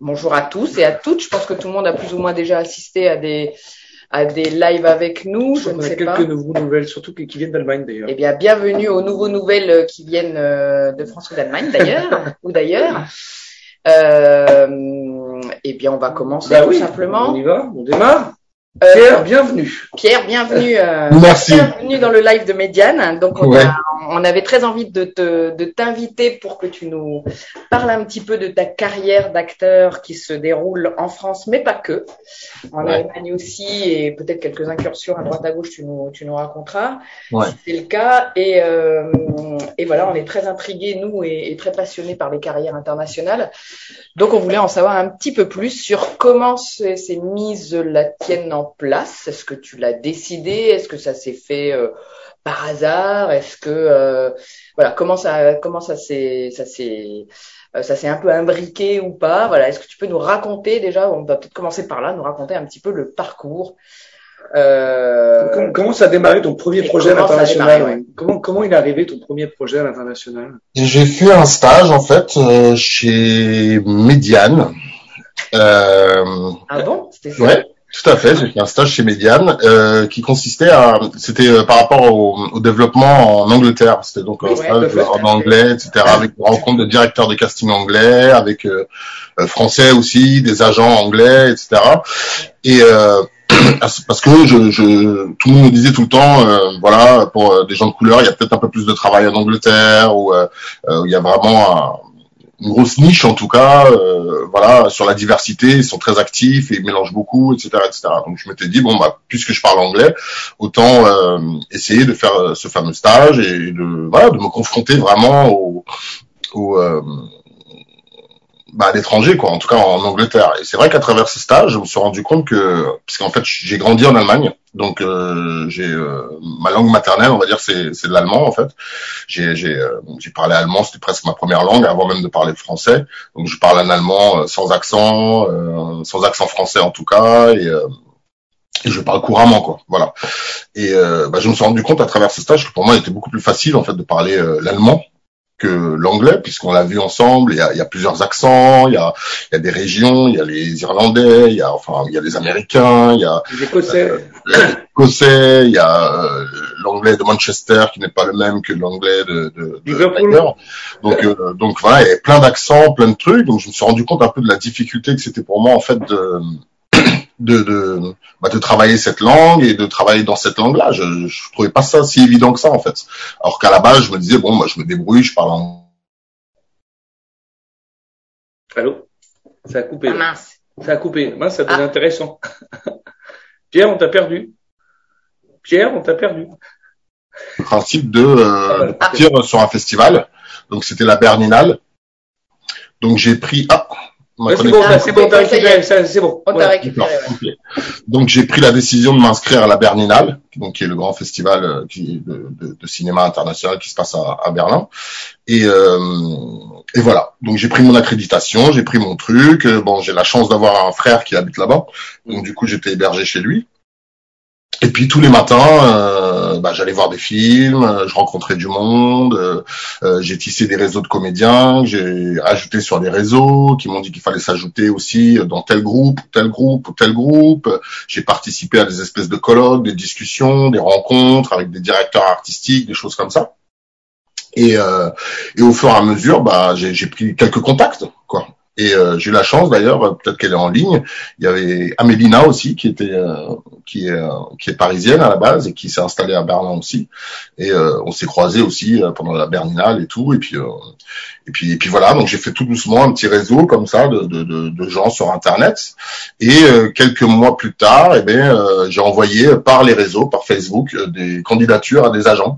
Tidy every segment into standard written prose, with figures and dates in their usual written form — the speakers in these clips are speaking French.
Bonjour à tous et à toutes. Je pense que tout le monde a plus ou moins déjà assisté à des lives avec nous. Je ne sais pas. Quelques nouvelles, surtout qui viennent d'Allemagne d'ailleurs. Eh bien, bienvenue aux nouveaux nouvelles qui viennent de France ou d'Allemagne d'ailleurs, ou d'ailleurs. Eh bien, on va commencer tout simplement. On y va, on démarre. Pierre, bienvenue. Pierre, bienvenue. Merci. Bienvenue dans le live de Médiane. Donc, on avait très envie de t'inviter pour que tu nous parles un petit peu de ta carrière d'acteur qui se déroule en France, mais pas que. En Allemagne aussi, et peut-être quelques incursions à droite à gauche, tu nous raconteras. Ouais. Si c'est le cas. Et voilà, on est très intrigués, nous, et très passionnés par les carrières internationales. Donc, on voulait en savoir un petit peu plus sur comment ces mises la tienne en place. Est-ce que tu l'as décidé? Est-ce que ça s'est fait par hasard? Est-ce que voilà, comment ça s'est un peu imbriqué ou pas? Voilà, est-ce que tu peux nous raconter déjà? On va peut-être commencer par là, nous raconter un petit peu le parcours. Comment ça a démarré ton premier projet à l'international? Ouais. Comment il est arrivé ton premier projet à l'international? J'ai fait un stage en fait chez Médiane. Ah bon? C'était ça? Ouais, tout à fait. J'ai fait un stage chez Médiane qui consistait c'était par rapport au développement en Angleterre. C'était donc un stage en anglais, etc. Avec des rencontres de directeurs de casting anglais, avec français aussi, des agents anglais, etc. Et parce que tout le monde me disait tout le temps, voilà, pour des gens de couleur, il y a peut-être un peu plus de travail en Angleterre, où il y a vraiment une grosse niche en tout cas, voilà, sur la diversité, ils sont très actifs et ils mélangent beaucoup, etc., etc. Donc je m'étais dit bon bah puisque je parle anglais, autant essayer de faire ce fameux stage et de me confronter vraiment à l'étranger, quoi, en tout cas en Angleterre. Et c'est vrai qu'à travers ce stage, je me suis rendu compte que, parce qu'en fait, j'ai grandi en Allemagne, donc j'ai ma langue maternelle, on va dire, c'est de l'allemand en fait. J'ai parlé allemand, c'était presque ma première langue avant même de parler français. Donc je parle un allemand sans accent français en tout cas, et je parle couramment, quoi. Voilà. Et je me suis rendu compte à travers ce stage que pour moi, il était beaucoup plus facile en fait de parler l'allemand que l'anglais, puisqu'on l'a vu ensemble. Il y a plusieurs accents, il y a des régions, il y a les Irlandais, il y a les Américains, il y a les Écossais, il y a l'anglais de Manchester qui n'est pas le même que l'anglais de Liverpool. Donc voilà, il y avait plein d'accents, plein de trucs. Donc je me suis rendu compte un peu de la difficulté que c'était pour moi en fait de travailler cette langue et de travailler dans cette langue-là. Je trouvais pas ça si évident que ça, en fait. Alors qu'à la base, je me disais, bon, je me débrouille, je parle en... Allô? Ça a coupé. Ah, mince. Ça a coupé. Mince, ça devient intéressant. Pierre, on t'a perdu. Le principe de partir sur un festival. Donc, c'était la Berlinale. Donc, j'ai pris... c'est bon. On t'a récupéré. Okay. Donc j'ai pris la décision de m'inscrire à la Berlinale, donc qui est le grand festival de cinéma international qui se passe à Berlin. Et voilà. Donc j'ai pris mon accréditation, j'ai pris mon truc. J'ai la chance d'avoir un frère qui habite là-bas, donc du coup j'étais hébergé chez lui. Et puis tous les matins, j'allais voir des films, je rencontrais du monde, j'ai tissé des réseaux de comédiens, j'ai ajouté sur les réseaux, qui m'ont dit qu'il fallait s'ajouter aussi dans tel groupe. J'ai participé à des espèces de colloques, des discussions, des rencontres avec des directeurs artistiques, des choses comme ça. Et au fur et à mesure, j'ai pris quelques contacts, quoi. Et j'ai eu la chance d'ailleurs, peut-être qu'elle est en ligne. Il y avait Amélina aussi qui est parisienne à la base et qui s'est installée à Berlin aussi. Et on s'est croisés aussi pendant la Berlinale et tout. Et puis voilà. Donc j'ai fait tout doucement un petit réseau comme ça de gens sur Internet. Et quelques mois plus tard, j'ai envoyé par les réseaux, par Facebook, des candidatures à des agents.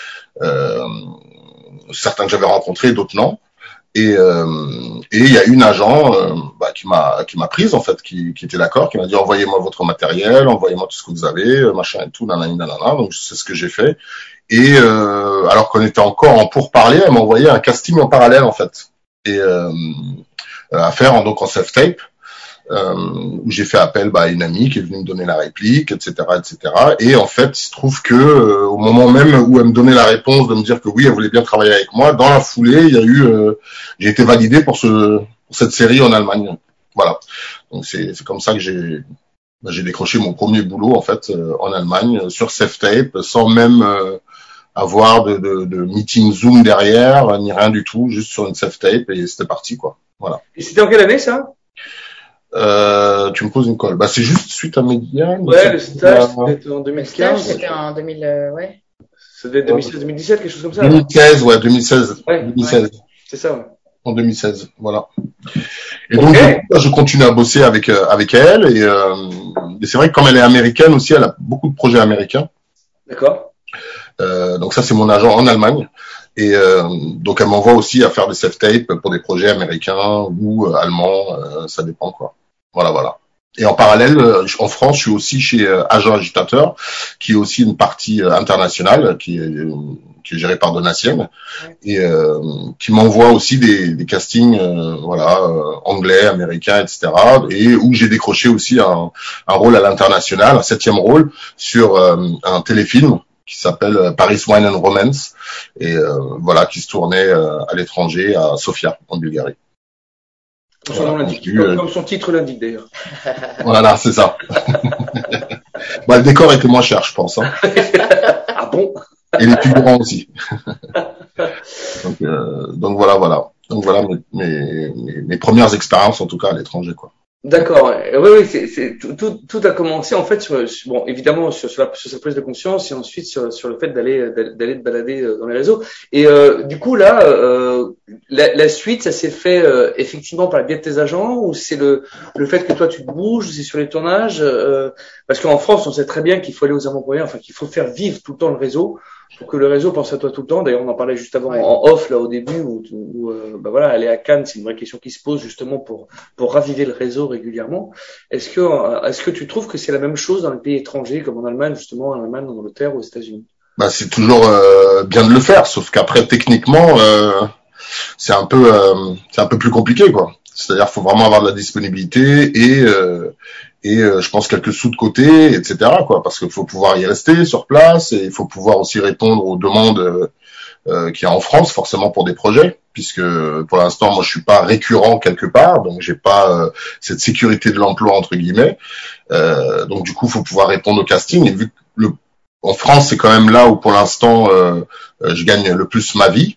Certains que j'avais rencontrés, d'autres non. Et il y a une agent qui m'a prise en fait, qui était d'accord, qui m'a dit envoyez-moi votre matériel, envoyez-moi tout ce que vous avez, machin et tout, nanana. Donc c'est ce que j'ai fait. Et alors qu'on était encore en pourparlers, elle m'a envoyé un casting en parallèle en fait, et à faire en self-tape. Où j'ai fait appel à une amie qui est venue me donner la réplique, etc., etc. Et en fait, il se trouve que au moment même où elle me donnait la réponse de me dire que oui, elle voulait bien travailler avec moi, dans la foulée, il y a eu, j'ai été validé pour cette série en Allemagne. voilà. Donc c'est comme ça que j'ai décroché mon premier boulot en fait en Allemagne sur Safetape, sans même avoir de meeting Zoom derrière, ni rien du tout, juste sur une Safetape, et c'était parti quoi. Voilà. Et c'était en quelle année ça? Tu me poses une colle. Bah c'est juste suite à Mediane. Ouais, le stage c'était en Le stage, 2015. c'était en 2000, ouais. Ça devait être 2016-2017, quelque chose comme ça. 2016, ouais, 2016. Ouais, 2016. ouais. C'est ça, ouais. En 2016, voilà. Et donc, je continue à bosser avec elle, et c'est vrai que comme elle est américaine aussi, elle a beaucoup de projets américains. D'accord. Donc ça, c'est mon agent en Allemagne. Et donc, elle m'envoie aussi à faire des self-tape pour des projets américains ou allemands, ça dépend quoi. Voilà. Et en parallèle, en France, je suis aussi chez Agent Agitateur, qui est aussi une partie internationale, qui est gérée par Donatienne, et qui m'envoie aussi des castings, anglais, américains, etc. Et où j'ai décroché aussi un rôle à l'international, un 7e rôle sur un téléfilm qui s'appelle Paris Wine and Romance, et qui se tournait à l'étranger, à Sofia, en Bulgarie. Comme son titre l'indique d'ailleurs. Voilà, c'est ça. Le décor était moins cher, je pense. Hein. Ah bon? Et les figurants aussi. Donc voilà. Donc voilà mes premières expériences, en tout cas à l'étranger, quoi. D'accord. Oui, c'est tout a commencé en fait évidemment sur sa prise de conscience et ensuite sur le fait d'aller te balader dans les réseaux. Et du coup là, la suite, ça s'est fait effectivement par le biais de tes agents, ou c'est le fait que toi tu te bouges, ou c'est sur les tournages, parce qu'en France on sait très bien qu'il faut aller aux avant-premières, enfin qu'il faut faire vivre tout le temps le réseau pour que le réseau pense à toi tout le temps. D'ailleurs on en parlait juste avant en off là au début où aller à Cannes, c'est une vraie question qui se pose justement pour raviver le réseau régulièrement. Est-ce que tu trouves que c'est la même chose dans les pays étrangers, comme en Allemagne, justement, en Allemagne, en Angleterre ou aux États-Unis? C'est toujours bien de le faire, sauf qu'après techniquement c'est un peu plus compliqué, quoi. C'est-à-dire faut vraiment avoir de la disponibilité et je pense quelques sous de côté, etc., quoi, parce qu'il faut pouvoir y rester sur place, et il faut pouvoir aussi répondre aux demandes qu'il y a en France, forcément pour des projets, puisque pour l'instant moi je suis pas récurrent quelque part, donc j'ai pas cette sécurité de l'emploi entre guillemets. Donc du coup il faut pouvoir répondre au casting, et vu que en France c'est quand même là où pour l'instant je gagne le plus ma vie.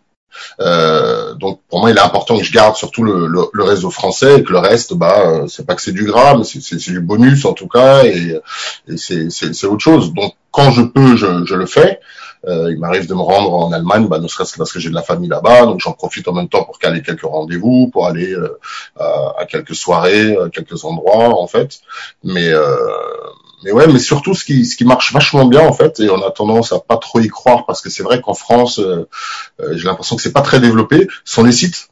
Donc pour moi il est important que je garde surtout le réseau français, et que le reste c'est pas que c'est du gras, mais c'est du bonus en tout cas, et c'est autre chose. Donc quand je peux je le fais. Il m'arrive de me rendre en Allemagne, ne serait-ce que parce que j'ai de la famille là-bas, donc j'en profite en même temps pour caler quelques rendez-vous, pour aller à quelques soirées, à quelques endroits en fait. Mais surtout ce qui marche vachement bien en fait, et on a tendance à pas trop y croire, parce que c'est vrai qu'en France j'ai l'impression que c'est pas très développé, sont les sites.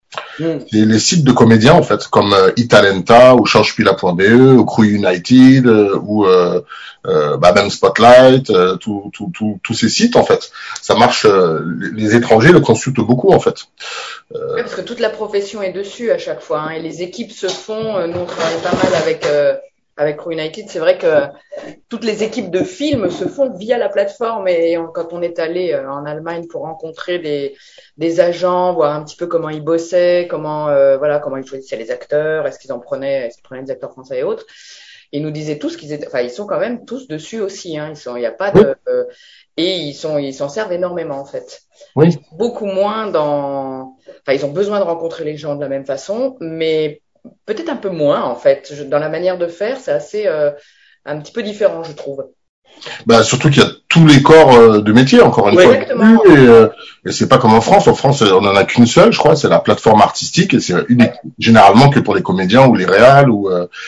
Et les sites de comédiens en fait, comme Italenta ou Schauspieler.de ou Crew United ou même Spotlight, tous ces sites en fait, ça marche. Les étrangers le consultent beaucoup en fait. Parce que toute la profession est dessus à chaque fois, hein, et les équipes se font. Nous on travaille pas mal avec Crew United. C'est vrai que toutes les équipes de films se font via la plateforme, et quand on est allé en Allemagne pour rencontrer des agents, voir un petit peu comment ils bossaient, comment ils choisissaient les acteurs, est-ce qu'ils prenaient des acteurs français et autres. Ils nous disaient tous ils sont quand même tous dessus aussi, hein. Il y a pas de, et ils s'en servent énormément en fait. Oui. Beaucoup moins ils ont besoin de rencontrer les gens de la même façon, mais peut-être un peu moins en fait. Dans la manière de faire, c'est assez un petit peu différent, je trouve. Surtout qu'il y a tous les corps de métier, encore une fois. Exactement. Et c'est pas comme en France. En France, on en a qu'une seule, je crois, c'est la plateforme artistique, et c'est unique, généralement que pour les comédiens ou les réals ou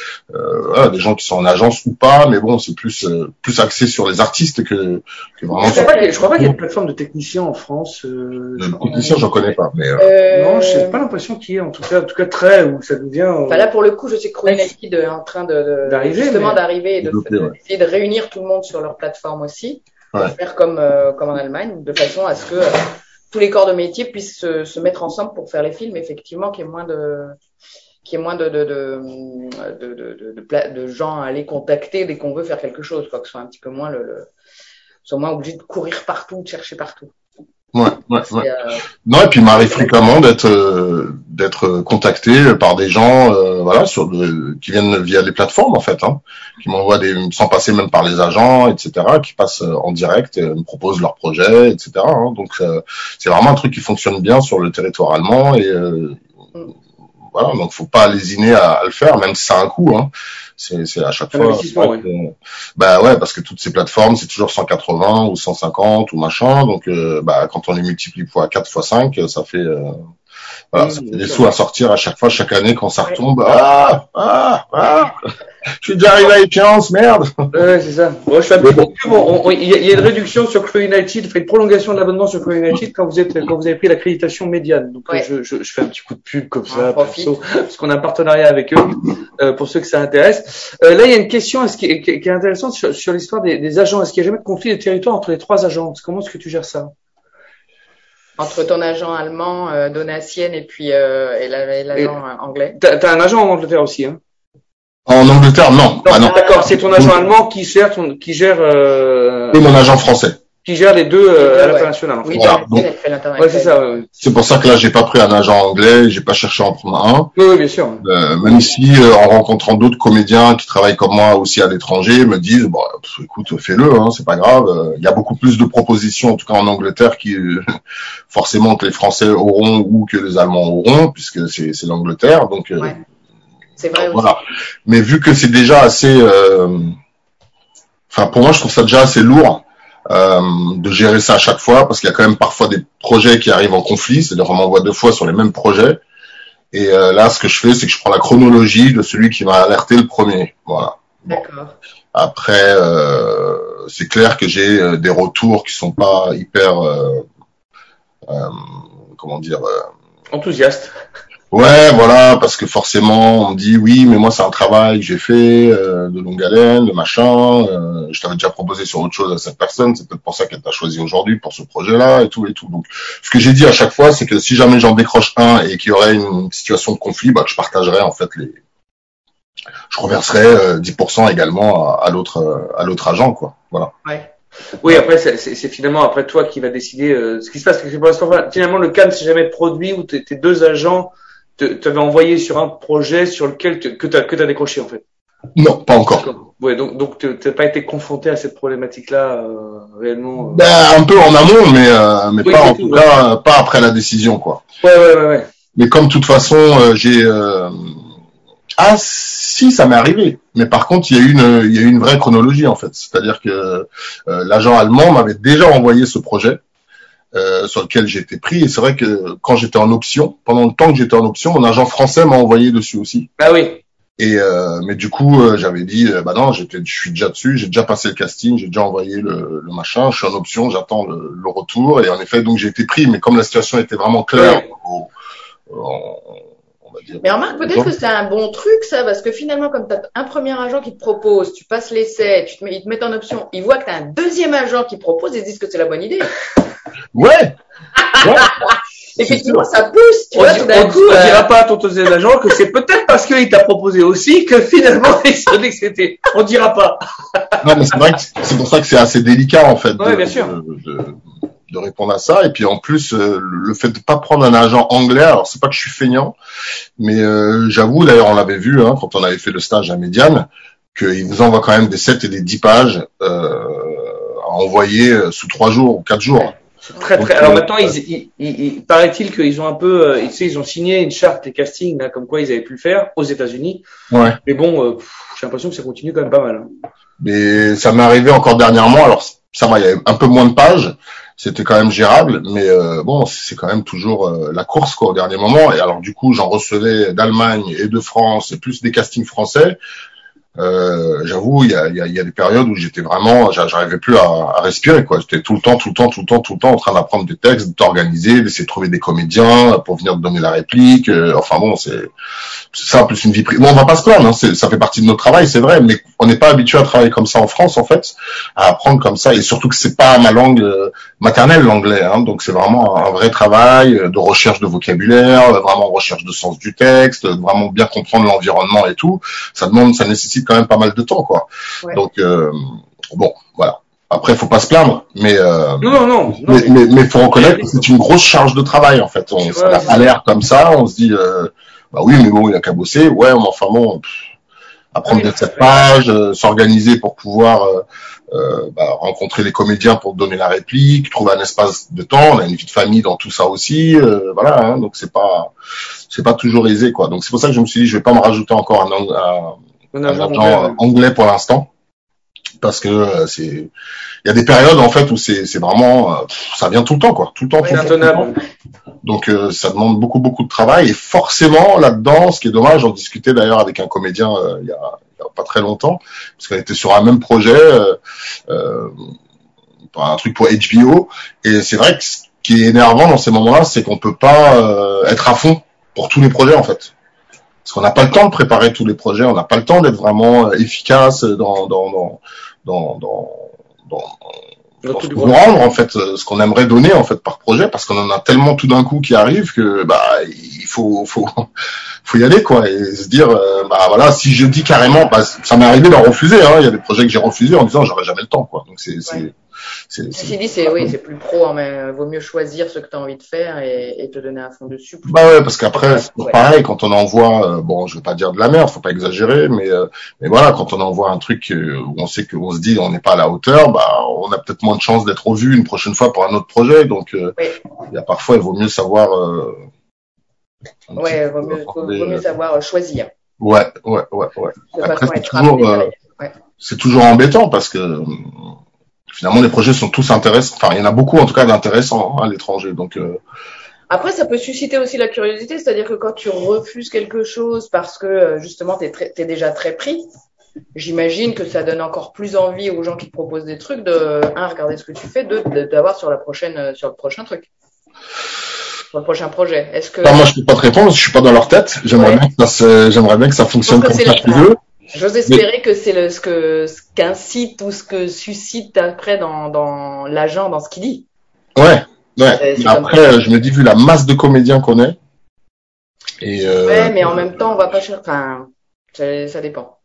des gens qui sont en agence ou pas, mais bon, c'est plus axé sur les artistes que vraiment. Je crois pas qu'il y ait une plateforme de techniciens en France. De techniciens, j'en connais pas, mais non, j'ai pas l'impression qu'il y ait, en tout cas très, où ça devient. Là pour le coup, je sais que Crew United est en train d'arriver et d'essayer de réunir tout le monde sur leur plateforme aussi, faire comme en Allemagne, de façon à ce que tous les corps de métier puissent se mettre ensemble pour faire les films, effectivement, qu'il y ait moins de gens à aller contacter dès qu'on veut faire quelque chose, quoi, que ce soit un petit peu moins soit moins obligé de courir partout, de chercher partout. Ouais. Non, et puis il m'arrive fréquemment d'être contacté par des gens, voilà, qui viennent via les plateformes en fait, hein, qui m'envoient sans passer même par les agents, etc., qui passent en direct, me proposent leurs projets, etc. Hein, donc c'est vraiment un truc qui fonctionne bien sur le territoire allemand et voilà, donc faut pas lésiner à le faire, même si ça a un coût, hein. C'est à chaque fois. Bah ouais, parce que toutes ces plateformes, c'est toujours 180 ou 150 ou machin, donc quand on les multiplie fois 4 fois 5, ça fait voilà, ça fait des sous à sortir à chaque fois, chaque année quand ça retombe. Je suis déjà arrivé à échéance, merde. Ouais, c'est ça. Bon, je fais un petit peu. Bon, il y a une réduction sur Crew United, fait une prolongation de l'abonnement sur Crew United quand vous avez pris l'accréditation médiane. Donc, je fais un petit coup de pub comme ça, parce qu'on a un partenariat avec eux, pour ceux que ça intéresse. Là, il y a une question qui est intéressante sur l'histoire des agents. Est-ce qu'il n'y a jamais de conflit de territoire entre les 3 agents? Comment est-ce que tu gères ça? Entre ton agent allemand, Donatien, et puis et l'agent anglais. T'as un agent en Angleterre aussi, hein? En Angleterre, non. Non, d'accord, c'est ton agent allemand qui gère et mon agent français. Qui gère les deux à l'international. Oui, voilà. Donc, elle fait l'international. C'est ça. C'est pour ça que là, j'ai pas pris un agent anglais, j'ai pas cherché à en prendre un. Oui, bien sûr. Même si, en rencontrant d'autres comédiens qui travaillent comme moi aussi à l'étranger, me disent, bon, écoute, fais-le, hein, c'est pas grave. Il y a beaucoup plus de propositions, en tout cas en Angleterre, qui forcément que les Français auront ou que les Allemands auront, puisque c'est l'Angleterre. Donc, c'est vrai aussi. Voilà. Mais vu que c'est déjà assez, pour moi, je trouve ça déjà assez lourd. De gérer ça à chaque fois, parce qu'il y a quand même parfois des projets qui arrivent en conflit, c'est-à-dire on m'envoie 2 fois sur les mêmes projets, et là ce que je fais, c'est que je prends la chronologie de celui qui m'a alerté le premier. Voilà. D'accord. Après, c'est clair que j'ai des retours qui sont pas hyper, enthousiaste. Ouais, voilà, parce que forcément, on me dit oui, mais moi c'est un travail que j'ai fait de longue haleine, de machin. Je t'avais déjà proposé sur autre chose à cette personne, c'est peut-être pour ça qu'elle t'a choisi aujourd'hui pour ce projet-là et tout. Donc, ce que j'ai dit à chaque fois, c'est que si jamais j'en décroche un et qu'il y aurait une situation de conflit, que je partagerais en fait je reverserais 10% également à l'autre agent, quoi. Voilà. Ouais. Oui, après c'est finalement après toi qui va décider ce qui se passe. Finalement, le cas ne s'est jamais produit où tes 2 agents t'avais envoyé sur un projet sur lequel que t'as décroché en fait. Non, pas encore. Ouais, donc t'as pas été confronté à cette problématique-là réellement. Un peu en amont, mais oui, pas en tout cas, pas après la décision, quoi. Ouais. Mais comme de toute façon, si, ça m'est arrivé. Mais par contre, il y a eu une vraie chronologie en fait. C'est-à-dire que l'agent allemand m'avait déjà envoyé ce projet. Sur lequel j'ai été pris, et c'est vrai que quand j'étais en option, pendant le temps que j'étais en option, mon agent français m'a envoyé dessus aussi. Ah oui. Et mais du coup, j'avais dit non, je suis déjà dessus, j'ai déjà passé le casting, j'ai déjà envoyé le machin, je suis en option, j'attends le retour, et en effet, donc j'ai été pris, mais comme la situation était vraiment claire, on va dire. Mais remarque, peut-être que c'est un bon truc, ça, parce que finalement, comme tu as un premier agent qui te propose, tu passes l'essai, ils te mettent en option, ils voient que tu as un deuxième agent qui propose, ils se disent que c'est la bonne idée. Ouais. Effectivement, ça pousse, tu vois, tout d'un coup. On dira pas à ton deuxième agent que c'est peut-être parce qu'il t'a proposé aussi que finalement, il se dit que c'était. On dira pas. Non, mais c'est vrai que c'est pour ça que c'est assez délicat, en fait. Bien sûr. De répondre à ça. Et puis, en plus, le fait de pas prendre un agent anglais, alors c'est pas que je suis feignant, mais j'avoue, d'ailleurs, on l'avait vu, hein, quand on avait fait le stage à Médiane, qu'il vous envoie quand même des 7 et des 10 pages, à envoyer sous 3 jours ou 4 jours. Très. Alors maintenant, il paraît-il qu'ils ont un peu, ils ont signé une charte des castings là, comme quoi ils avaient pu le faire aux États-Unis. Ouais. Mais bon, j'ai l'impression que ça continue quand même pas mal. Hein. Mais ça m'est arrivé encore dernièrement. Alors ça va, il y avait un peu moins de pages, c'était quand même gérable, mais bon, c'est quand même toujours la course quoi au dernier moment. Et alors du coup, j'en recevais d'Allemagne et de France et plus des castings français. J'avoue, il y a des périodes où j'étais vraiment, j'arrivais plus à respirer quoi. J'étais tout le temps en train d'apprendre des textes, d'organiser, d'essayer de trouver des comédiens pour venir donner la réplique. Enfin bon, c'est ça plus une vie privée. Bon, on va pas se plaindre, hein, ça fait partie de notre travail, c'est vrai, mais on n'est pas habitué à travailler comme ça en France en fait, à apprendre comme ça, et surtout que c'est pas ma langue maternelle l'anglais, hein, donc c'est vraiment un vrai travail de recherche de vocabulaire, vraiment recherche de sens du texte, vraiment bien comprendre l'environnement et tout. Ça nécessite quand même pas mal de temps, quoi. Ouais. Donc bon, voilà. Après, faut pas se plaindre, mais mais faut reconnaître que c'est une grosse charge de travail en fait. Ça a pas l'air comme ça. On se dit, bah oui, mais bon, il a qu'à bosser. Ouais, mais enfin bon, apprendre de cette page, s'organiser pour pouvoir rencontrer les comédiens pour donner la réplique, trouver un espace de temps. On a une vie de famille dans tout ça aussi, voilà. Hein, donc c'est pas toujours aisé quoi. Donc c'est pour ça que je me suis dit, je vais pas me rajouter encore un agent anglais pour l'instant. Parce que il y a des périodes en fait où c'est vraiment ça vient tout le temps quoi, tout le temps. Donc ça demande beaucoup de travail et forcément là-dedans, ce qui est dommage, j'en discutais d'ailleurs avec un comédien il y a pas très longtemps parce qu'on était sur un même projet, un truc pour HBO et c'est vrai que ce qui est énervant dans ces moments-là, c'est qu'on peut pas être à fond pour tous les projets en fait. Parce qu'on n'a pas le temps de préparer tous les projets, on n'a pas le temps d'être vraiment efficace dans ce qu'on veut rendre en fait, ce qu'on aimerait donner en fait par projet, parce qu'on en a tellement tout d'un coup qui arrive que il faut y aller quoi et se dire voilà, si je dis carrément, ça m'est arrivé d'en refuser, hein, il y a des projets que j'ai refusés en disant j'aurais jamais le temps quoi. Donc Ceci dit, c'est plus pro, hein, mais vaut mieux choisir ce que tu as envie de faire et te donner à fond dessus. Ouais, parce qu'après, c'est pareil, quand on envoie, je vais pas dire de la merde, faut pas exagérer, mais voilà, quand on envoie un truc où on sait qu'on se dit on n'est pas à la hauteur, on a peut-être moins de chances d'être revu une prochaine fois pour un autre projet, donc il y a parfois, il vaut mieux savoir. Vaut mieux savoir choisir. Ouais. Après, c'est toujours embêtant parce que finalement, les projets sont tous intéressants. Enfin, il y en a beaucoup, en tout cas, d'intéressants à l'étranger. Donc, Après, ça peut susciter aussi la curiosité, c'est-à-dire que quand tu refuses quelque chose parce que justement t'es déjà très pris, j'imagine que ça donne encore plus envie aux gens qui te proposent des trucs de regarder ce que tu fais, d'avoir sur le prochain truc, sur le prochain projet. Est-ce que moi, je peux pas te répondre, je suis pas dans leur tête. J'aimerais bien que ça fonctionne comme ça chez eux. J'ose espérer que c'est ce qu'incite ou ce que suscite après dans l'agent, dans ce qu'il dit. Ouais. Après, je me dis, vu la masse de comédiens qu'on est. Ouais, mais en même temps, on va pas chercher. Enfin, ça dépend.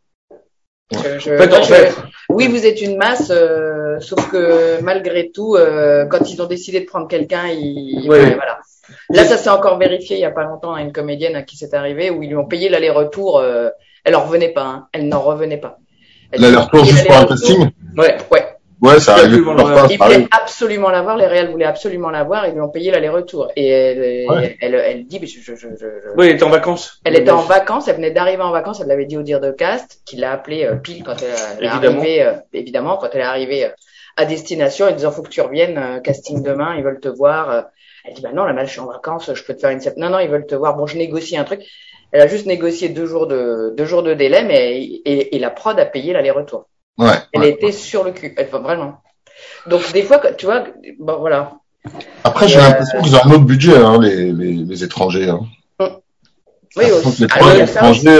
Oui, vous êtes une masse, sauf que malgré tout, quand ils ont décidé de prendre quelqu'un, voilà. Là, ça s'est encore vérifié il y a pas longtemps à une comédienne à qui c'est arrivé où ils lui ont payé l'aller-retour. Elle en revenait pas, hein. Elle n'en revenait pas. L'aller-retour juste pour un casting? Ouais, ça arrive. Il voulait absolument la voir, les réels voulaient absolument la voir, ils lui ont payé l'aller-retour. Et elle dit, oui, elle était en vacances. Elle était en vacances, elle venait d'arriver en vacances, elle l'avait dit au dire de cast, qu'il l'a appelé pile quand elle est arrivée, évidemment, quand elle est arrivée à destination, en disant, faut que tu reviennes, casting demain, ils veulent te voir. Elle dit, non, là, je suis en vacances, je peux te faire une non, ils veulent te voir, bon, je négocie un truc. Elle a juste négocié 2 jours de délai, mais et la prod a payé l'aller-retour. Elle était sur le cul, vraiment. Donc des fois, tu vois, voilà. Après, j'ai l'impression qu'ils ont un autre budget, hein, les étrangers. Hein. Oui, aussi. Les étrangers,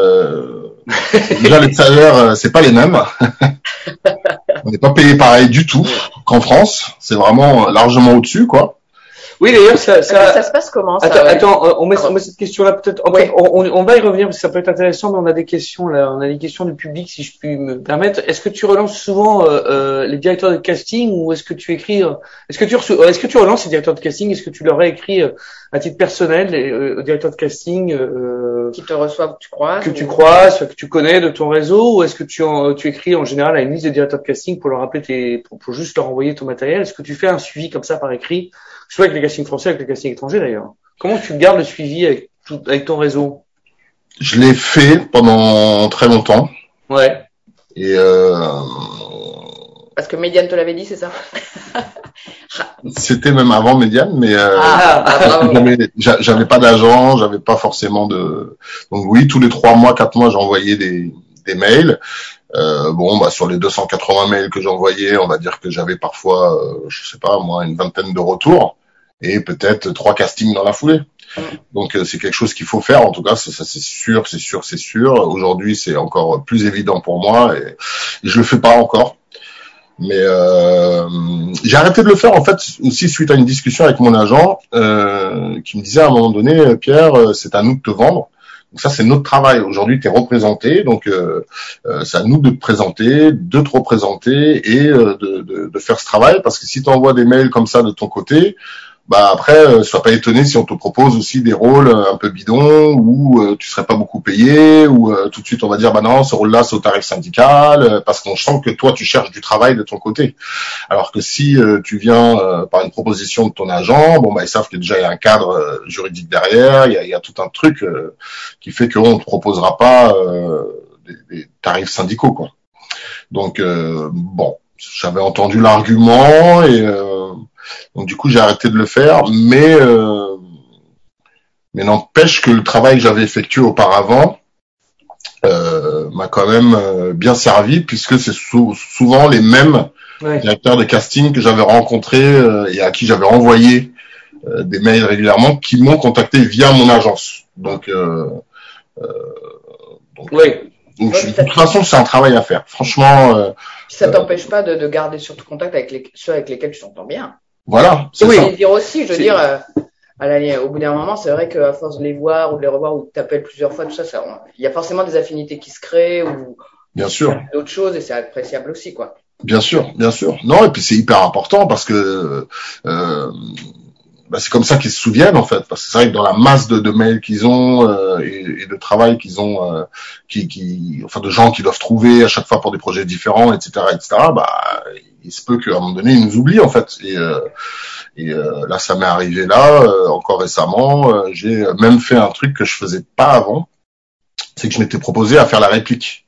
déjà les salaires, c'est pas les mêmes. On n'est pas payé pareil du tout qu'en France. C'est vraiment largement au-dessus, quoi. Oui, d'ailleurs, ça se passe comment, ça? Attends, on met cette question-là peut-être. On va y revenir parce que ça peut être intéressant, mais on a des questions là. On a des questions du public, si je puis me permettre. Est-ce que tu relances souvent les directeurs de casting ou est-ce que tu écris est-ce que tu relances les directeurs de casting? Est-ce que tu leur as écrit à titre personnel aux directeurs de casting qui te reçoivent, tu crois, que tu connais de ton réseau, ou est-ce que tu écris en général à une liste de directeurs de casting pour leur rappeler pour juste leur envoyer ton matériel? Est-ce que tu fais un suivi comme ça par écrit? Soit avec les castings français, avec les castings étrangers d'ailleurs. Comment tu gardes le suivi avec ton réseau? Je l'ai fait pendant très longtemps. Ouais. Et parce que Médiane te l'avait dit, c'est ça? C'était même avant Médiane, mais j'avais pas d'agent, j'avais pas forcément de. Donc oui, tous les 3 mois, 4 mois, j'envoyais des mails. Sur les 280 mails que j'envoyais, on va dire que j'avais parfois, je sais pas moi, une vingtaine de retours et peut-être 3 castings dans la foulée. Donc c'est quelque chose qu'il faut faire. En tout cas, ça c'est sûr. Aujourd'hui, c'est encore plus évident pour moi et je le fais pas encore. Mais j'ai arrêté de le faire en fait aussi suite à une discussion avec mon agent qui me disait à un moment donné, Pierre, c'est à nous de te vendre. Donc ça, c'est notre travail. Aujourd'hui, tu es représenté, donc c'est à nous de te présenter, de te représenter et de faire ce travail, parce que si tu envoies des mails comme ça de ton côté, bah après, sois pas étonné si on te propose aussi des rôles un peu bidons où tu serais pas beaucoup payé, ou tout de suite on va dire bah non, ce rôle-là c'est au tarif syndical, parce qu'on sent que toi tu cherches du travail de ton côté. Alors que si tu viens par une proposition de ton agent, bon bah ils savent que déjà il y a un cadre juridique derrière, il y a tout un truc qui fait qu'on te proposera pas des tarifs syndicaux quoi. Donc bon, j'avais entendu l'argument et donc du coup j'ai arrêté de le faire, mais n'empêche que le travail que j'avais effectué auparavant m'a quand même bien servi, puisque c'est souvent les mêmes directeurs de casting que j'avais rencontrés et à qui j'avais envoyé des mails régulièrement, qui m'ont contacté via mon agence. Donc de toute façon c'est un travail à faire. Franchement. Ça t'empêche pas de garder surtout contact avec ceux avec lesquels tu t'entends bien. Voilà. Oui, ça. Dire aussi, je veux dire, au bout d'un moment, c'est vrai qu'à force de les voir ou de les revoir ou de t'appeler plusieurs fois, tout ça, il y a forcément des affinités qui se créent ou bien sûr d'autres choses, et c'est appréciable aussi, quoi. Bien sûr, bien sûr. Non, et puis c'est hyper important parce que c'est comme ça qu'ils se souviennent en fait, parce que c'est vrai que dans la masse de mails qu'ils ont et de travail qu'ils ont, enfin de gens qu'ils doivent trouver à chaque fois pour des projets différents, etc., bah il se peut qu'à un moment donné ils nous oublient en fait. Et là ça m'est arrivé là encore récemment. J'ai même fait un truc que je faisais pas avant, c'est que je m'étais proposé à faire la réplique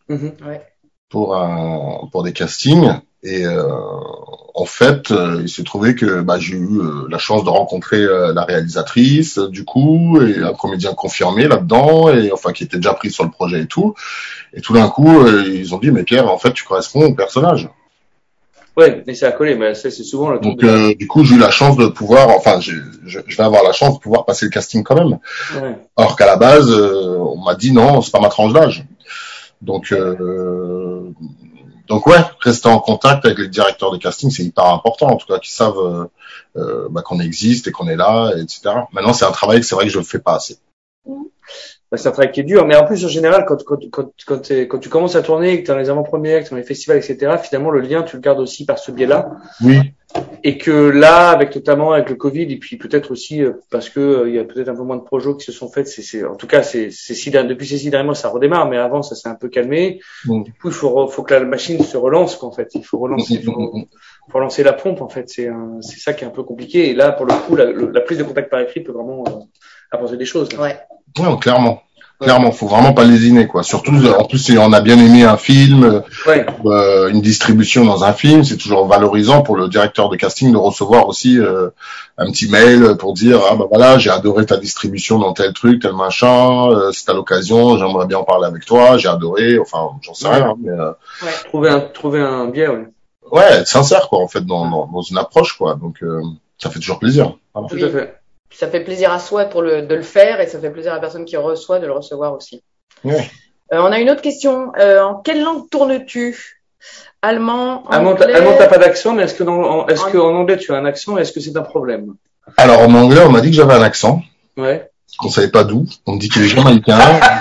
pour des castings. Et en fait, il s'est trouvé que j'ai eu la chance de rencontrer la réalisatrice du coup, et un comédien confirmé là-dedans, et enfin qui était déjà pris sur le projet et tout. Et tout d'un coup, ils ont dit mais Pierre, en fait, tu corresponds au personnage. Ouais, mais ça a collé, mais ça c'est souvent le truc. Donc du coup, j'ai eu la chance de pouvoir, enfin, je vais avoir la chance de pouvoir passer le casting quand même. Ouais. Alors qu'à la base, on m'a dit non, c'est pas ma tranche d'âge. Donc ouais, rester en contact avec les directeurs de casting, c'est hyper important, en tout cas, qu'ils savent qu'on existe et qu'on est là, etc. Maintenant, c'est un travail que c'est vrai que je ne fais pas assez. C'est un travail qui est dur, mais en plus, en général, quand tu commences à tourner, que tu es dans les avant-premières, que tu es dans les festivals, etc., finalement, le lien, tu le gardes aussi par ce biais-là. Oui. Et que là, notamment avec le Covid, et puis peut-être aussi parce que il y a peut-être un peu moins de projets qui se sont faits, en tout cas, depuis ces 6 derniers mois, ça redémarre, mais avant, ça s'est un peu calmé. Du coup, il faut que la machine se relance, quoi, en fait. Il faut relancer, faut relancer la pompe, en fait. C'est ça qui est un peu compliqué. Et là, pour le coup, la prise de contact par écrit peut vraiment apporter des choses. Là. Ouais. Ouais, clairement. Clairement, faut vraiment pas lésiner, quoi. Surtout, en plus, si on a bien aimé un film, une distribution dans un film, c'est toujours valorisant pour le directeur de casting de recevoir aussi un petit mail pour dire ah bah voilà, j'ai adoré ta distribution dans tel truc, tel machin, c'est à l'occasion, j'aimerais bien en parler avec toi, j'ai adoré, enfin j'en sais rien, mais trouver un biais, ouais, être sincère, quoi, en fait, dans une approche, quoi. Donc ça fait toujours plaisir. Voilà. Tout à fait. Ça fait plaisir à soi de le faire, et ça fait plaisir à la personne qui reçoit de le recevoir aussi. Ouais. On a une autre question. En quelle langue tournes-tu? Allemand, anglais? Allemand, t'as pas d'accent, mais est-ce qu'en anglais tu as un accent, et est-ce que c'est un problème? Alors en anglais, on m'a dit que j'avais un accent. Ouais. On savait pas d'où. On me dit qu'il est jamaïcain.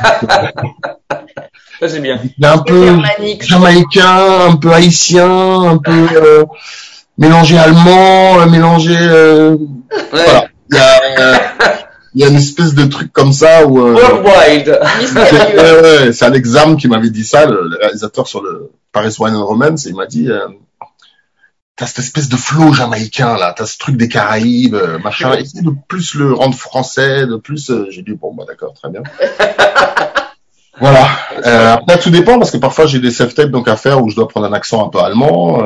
Ça c'est bien. Il est un peu jamaïcain, un peu haïtien, un peu mélangé allemand, mélangé. Voilà. Il y a une espèce de truc comme ça où Worldwide. C'est Alex Zam qui m'avait dit ça, le réalisateur sur le Paris Wine and Romance, et il m'a dit t'as cette espèce de flow jamaïcain là, t'as ce truc des Caraïbes, machin, essaie de plus le rendre français, de plus j'ai dit bon bah d'accord, très bien. Voilà. Après tout dépend, parce que parfois j'ai des self-tapes donc à faire où je dois prendre un accent un peu allemand.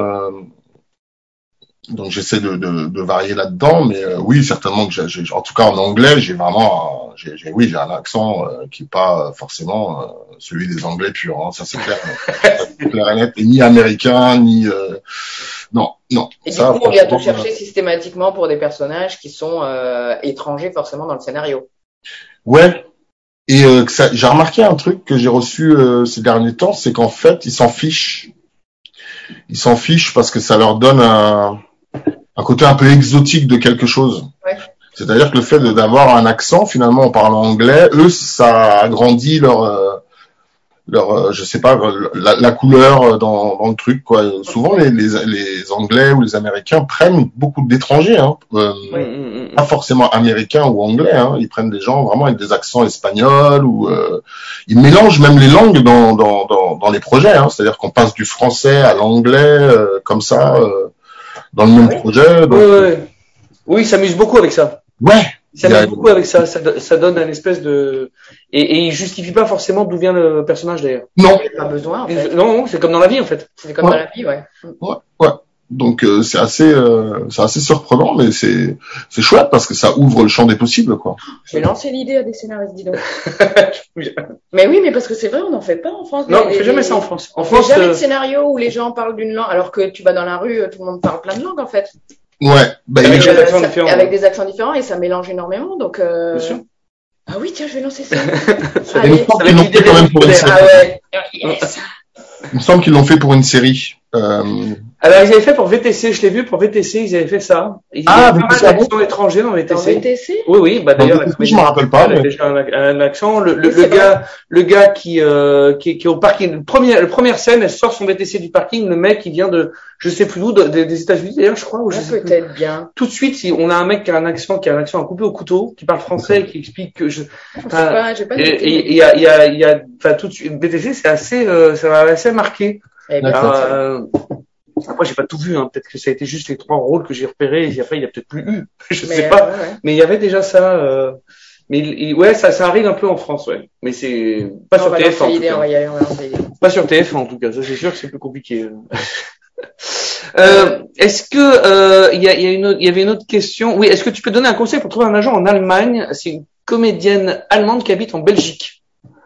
Donc j'essaie de varier là-dedans, mais oui, certainement que en tout cas en anglais, j'ai vraiment j'ai un accent qui est pas forcément celui des Anglais purs, hein, ça c'est clair. C'est clair et net, et ni américain ni non. Et ça, du coup, on vient te chercher systématiquement pour des personnages qui sont étrangers forcément dans le scénario. Ouais. Et j'ai remarqué un truc que j'ai reçu ces derniers temps, c'est qu'en fait, ils s'en fichent. Ils s'en fichent parce que ça leur donne un côté un peu exotique de quelque chose. Ouais. C'est-à-dire que le fait d'avoir un accent, finalement, en parlant anglais, eux, ça agrandit je sais pas, la couleur dans le truc, quoi. Souvent, les Anglais ou les Américains prennent beaucoup d'étrangers, hein. Pas forcément américains ou anglais, hein. Ils prennent des gens vraiment avec des accents espagnols ou ils mélangent même les langues dans les projets, hein. C'est-à-dire qu'on passe du français à l'anglais comme ça dans le même projet. Donc, oui, ils s'amusent beaucoup avec ça. Ouais. Ça m'aide beaucoup avec ça. Ça donne un espèce de et il justifie pas forcément d'où vient le personnage d'ailleurs. Non. Il n'y a pas besoin. En fait. Non, c'est comme dans la vie en fait. C'est comme dans la vie, ouais. Ouais. Donc c'est assez surprenant, mais c'est chouette parce que ça ouvre le champ des possibles, quoi. Je vais lancer l'idée à des scénaristes, dis donc. Mais oui, mais parce que c'est vrai, on n'en fait pas en France. Non, on fait jamais ça en France. En France, jamais de scénario où les gens parlent d'une langue, alors que tu vas dans la rue, tout le monde parle plein de langues en fait. Ouais, avec des accents différents et ça mélange énormément, donc. Bien sûr. Ah oui, tiens, je vais lancer ça. Il me semble qu'ils l'ont fait pour une série. Alors ils avaient fait pour VTC, je l'ai vu pour VTC, ils avaient fait ça. Ils avaient pas mal d'accents étrangers dans VTC. Dans VTC? Oui, bah d'ailleurs. Je me rappelle pas. Il a déjà un accent. Le gars qui est au parking. Le première scène, elle sort son VTC du parking. Le mec, il vient je sais plus où, des États-Unis d'ailleurs, je crois. Ou je sais peut-être bien. Tout de suite, on a un mec qui a un accent à couper au couteau, qui parle français et qui explique que j'ai pas. Et il y a, enfin tout de suite, VTC, c'est assez, ça m'a assez marqué. Après, j'ai pas tout vu, hein. Peut-être que ça a été juste les 3 rôles que j'ai repérés et après, il y a peut-être plus eu. Je sais pas. Ouais. Mais il y avait déjà ça, mais ouais, ça arrive un peu en France, ouais. Mais c'est pas sur TF1 en tout cas. Pas sur TF1 en tout cas. Ça, c'est sûr que c'est plus compliqué. Est-ce que, il y avait une autre question? Oui, est-ce que tu peux donner un conseil pour trouver un agent en Allemagne? C'est une comédienne allemande qui habite en Belgique.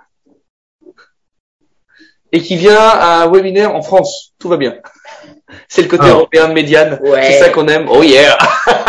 Et qui vient à un webinaire en France. Tout va bien. C'est le côté européen de Médiane. Ouais. C'est ça qu'on aime. Oh yeah!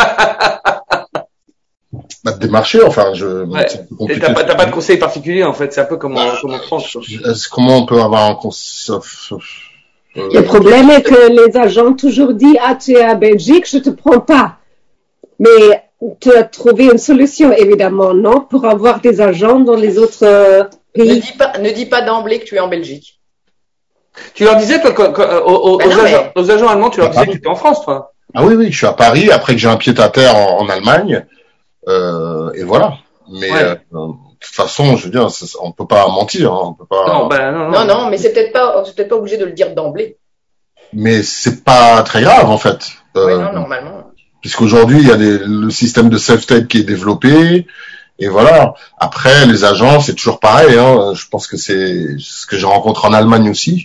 Bah, démarcher, enfin, T'as pas de conseil particulier, en fait. C'est un peu comme en France. Comment on peut avoir un conseil? Le problème est que les agents toujours disent, tu es à Belgique, je te prends pas. Mais tu as trouvé une solution, évidemment, non? Pour avoir des agents dans les autres pays. Ne dis pas d'emblée que tu es en Belgique. Tu leur disais, toi, aux agents allemands, tu leur disais que tu étais en France, toi. Ah oui, je suis à Paris, après que j'ai un pied-à-terre en Allemagne, et voilà. Mais, de toute façon, je veux dire, on peut pas mentir, hein, on peut pas. Non, mais c'est peut-être pas obligé de le dire d'emblée. Mais c'est pas très grave, en fait. Non, normalement. Puisqu'aujourd'hui, il y a le système de self-tape qui est développé. Et voilà. Après, les agents, c'est toujours pareil, hein. Je pense que c'est ce que j'ai rencontré en Allemagne aussi.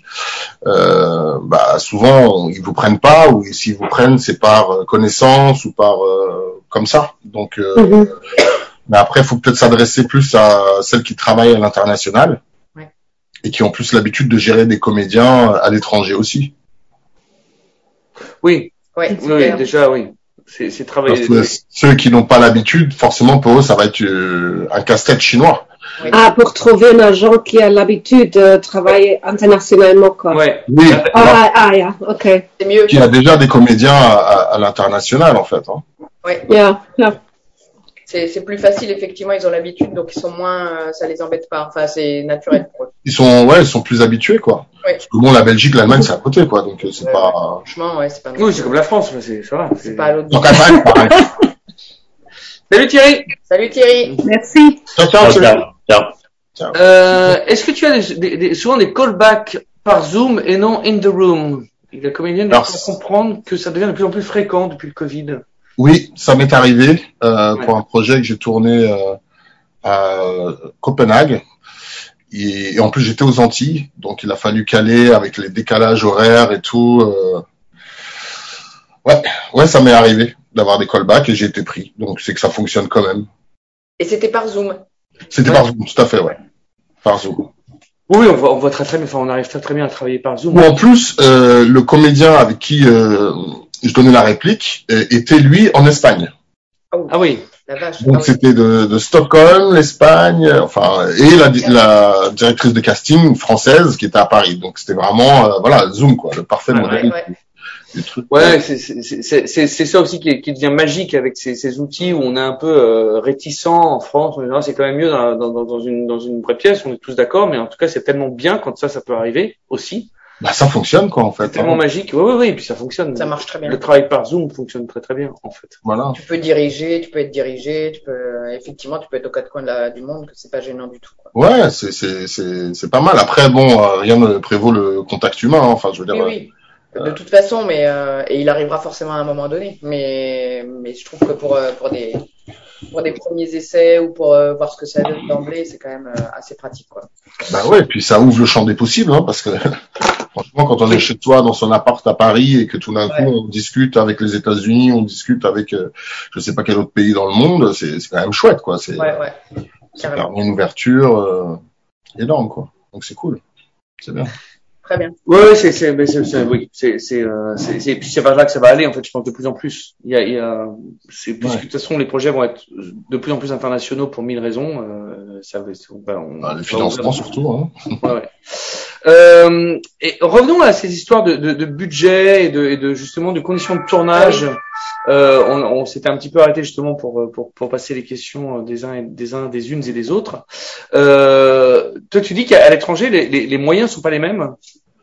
Souvent, ils vous prennent pas, ou s'ils vous prennent, c'est par connaissance ou par comme ça. Donc, mais après, il faut peut-être s'adresser plus à celles qui travaillent à l'international et qui ont plus l'habitude de gérer des comédiens à l'étranger aussi. Oui, déjà, oui. C'est travailler. Parce que ceux qui n'ont pas l'habitude, forcément pour eux, ça va être un casse-tête chinois. Oui. Pour trouver un agent qui a l'habitude de travailler internationalement, quoi. Ouais. Oui. Ok. C'est mieux. Qui a déjà des comédiens à l'international, en fait. Hein. Ouais. Yeah. C'est plus facile, effectivement, ils ont l'habitude, donc ils sont moins, ça les embête pas. Enfin, c'est naturel pour eux. Ils sont plus habitués, quoi. Ouais. Parce que bon, la Belgique, l'Allemagne, c'est à côté, quoi. Donc c'est pas. Franchement, c'est pas. Oui, c'est comme la France, ça va. C'est pas à l'autre bout. Donc Allemagne, pareil. Salut Thierry. Salut Thierry. Merci. Ciao. Est-ce que tu as souvent des callbacks par Zoom et non in the room? La comédienne doit comprendre que ça devient de plus en plus fréquent depuis le Covid. Oui, ça m'est arrivé pour un projet que j'ai tourné à Copenhague. Et en plus, j'étais aux Antilles, donc il a fallu caler avec les décalages horaires et tout. Ouais, ça m'est arrivé d'avoir des callbacks et j'ai été pris. Donc c'est que ça fonctionne quand même. Et c'était par Zoom? C'était par Zoom, tout à fait, ouais. Par Zoom. Oui, on voit très bien, enfin on arrive très bien à travailler par Zoom. Ou en plus, le comédien avec qui je donnais la réplique était lui en Espagne. Ah oui. La vache. Donc c'était de Stockholm, l'Espagne, et la directrice de casting française qui était à Paris. Donc c'était vraiment Zoom, quoi, le parfait modèle Ouais, c'est ça aussi qui devient magique avec ces outils où on est un peu réticent en France. En général, c'est quand même mieux dans une vraie pièce. On est tous d'accord, mais en tout cas, c'est tellement bien quand ça peut arriver aussi. Bah, ça fonctionne, quoi, en fait. C'est tellement magique. Oui, et puis ça fonctionne. Ça marche très bien. Le travail par Zoom fonctionne très très bien, en fait. Voilà. Tu peux être dirigé, effectivement, tu peux être aux quatre coins du monde, que c'est pas gênant du tout, quoi. Ouais, c'est pas mal. Après, bon, rien ne prévaut le contact humain, hein. Enfin, je veux dire. Oui. De toute façon, mais et il arrivera forcément à un moment donné. Mais je trouve que pour des premiers essais ou pour voir ce que ça donne d'emblée, c'est quand même assez pratique, quoi. Bah ouais, et puis ça ouvre le champ des possibles, hein, parce que franchement, quand on est chez toi dans son appart à Paris et que tout d'un coup on discute avec les États-Unis, on discute avec je sais pas quel autre pays dans le monde, c'est quand même chouette, quoi. C'est ça permet une ouverture énorme, quoi. Donc c'est cool, c'est bien. Très bien. Oui, c'est puis c'est par là que ça va aller, en fait, je pense de plus en plus. Puisque de toute façon les projets vont être de plus en plus internationaux pour 1000 raisons, le financement surtout, hein. Et revenons à ces histoires de budget et de justement de conditions de tournage. On s'était un petit peu arrêté justement pour passer les questions des unes et des autres. Toi, tu dis qu'à l'étranger, les moyens sont pas les mêmes.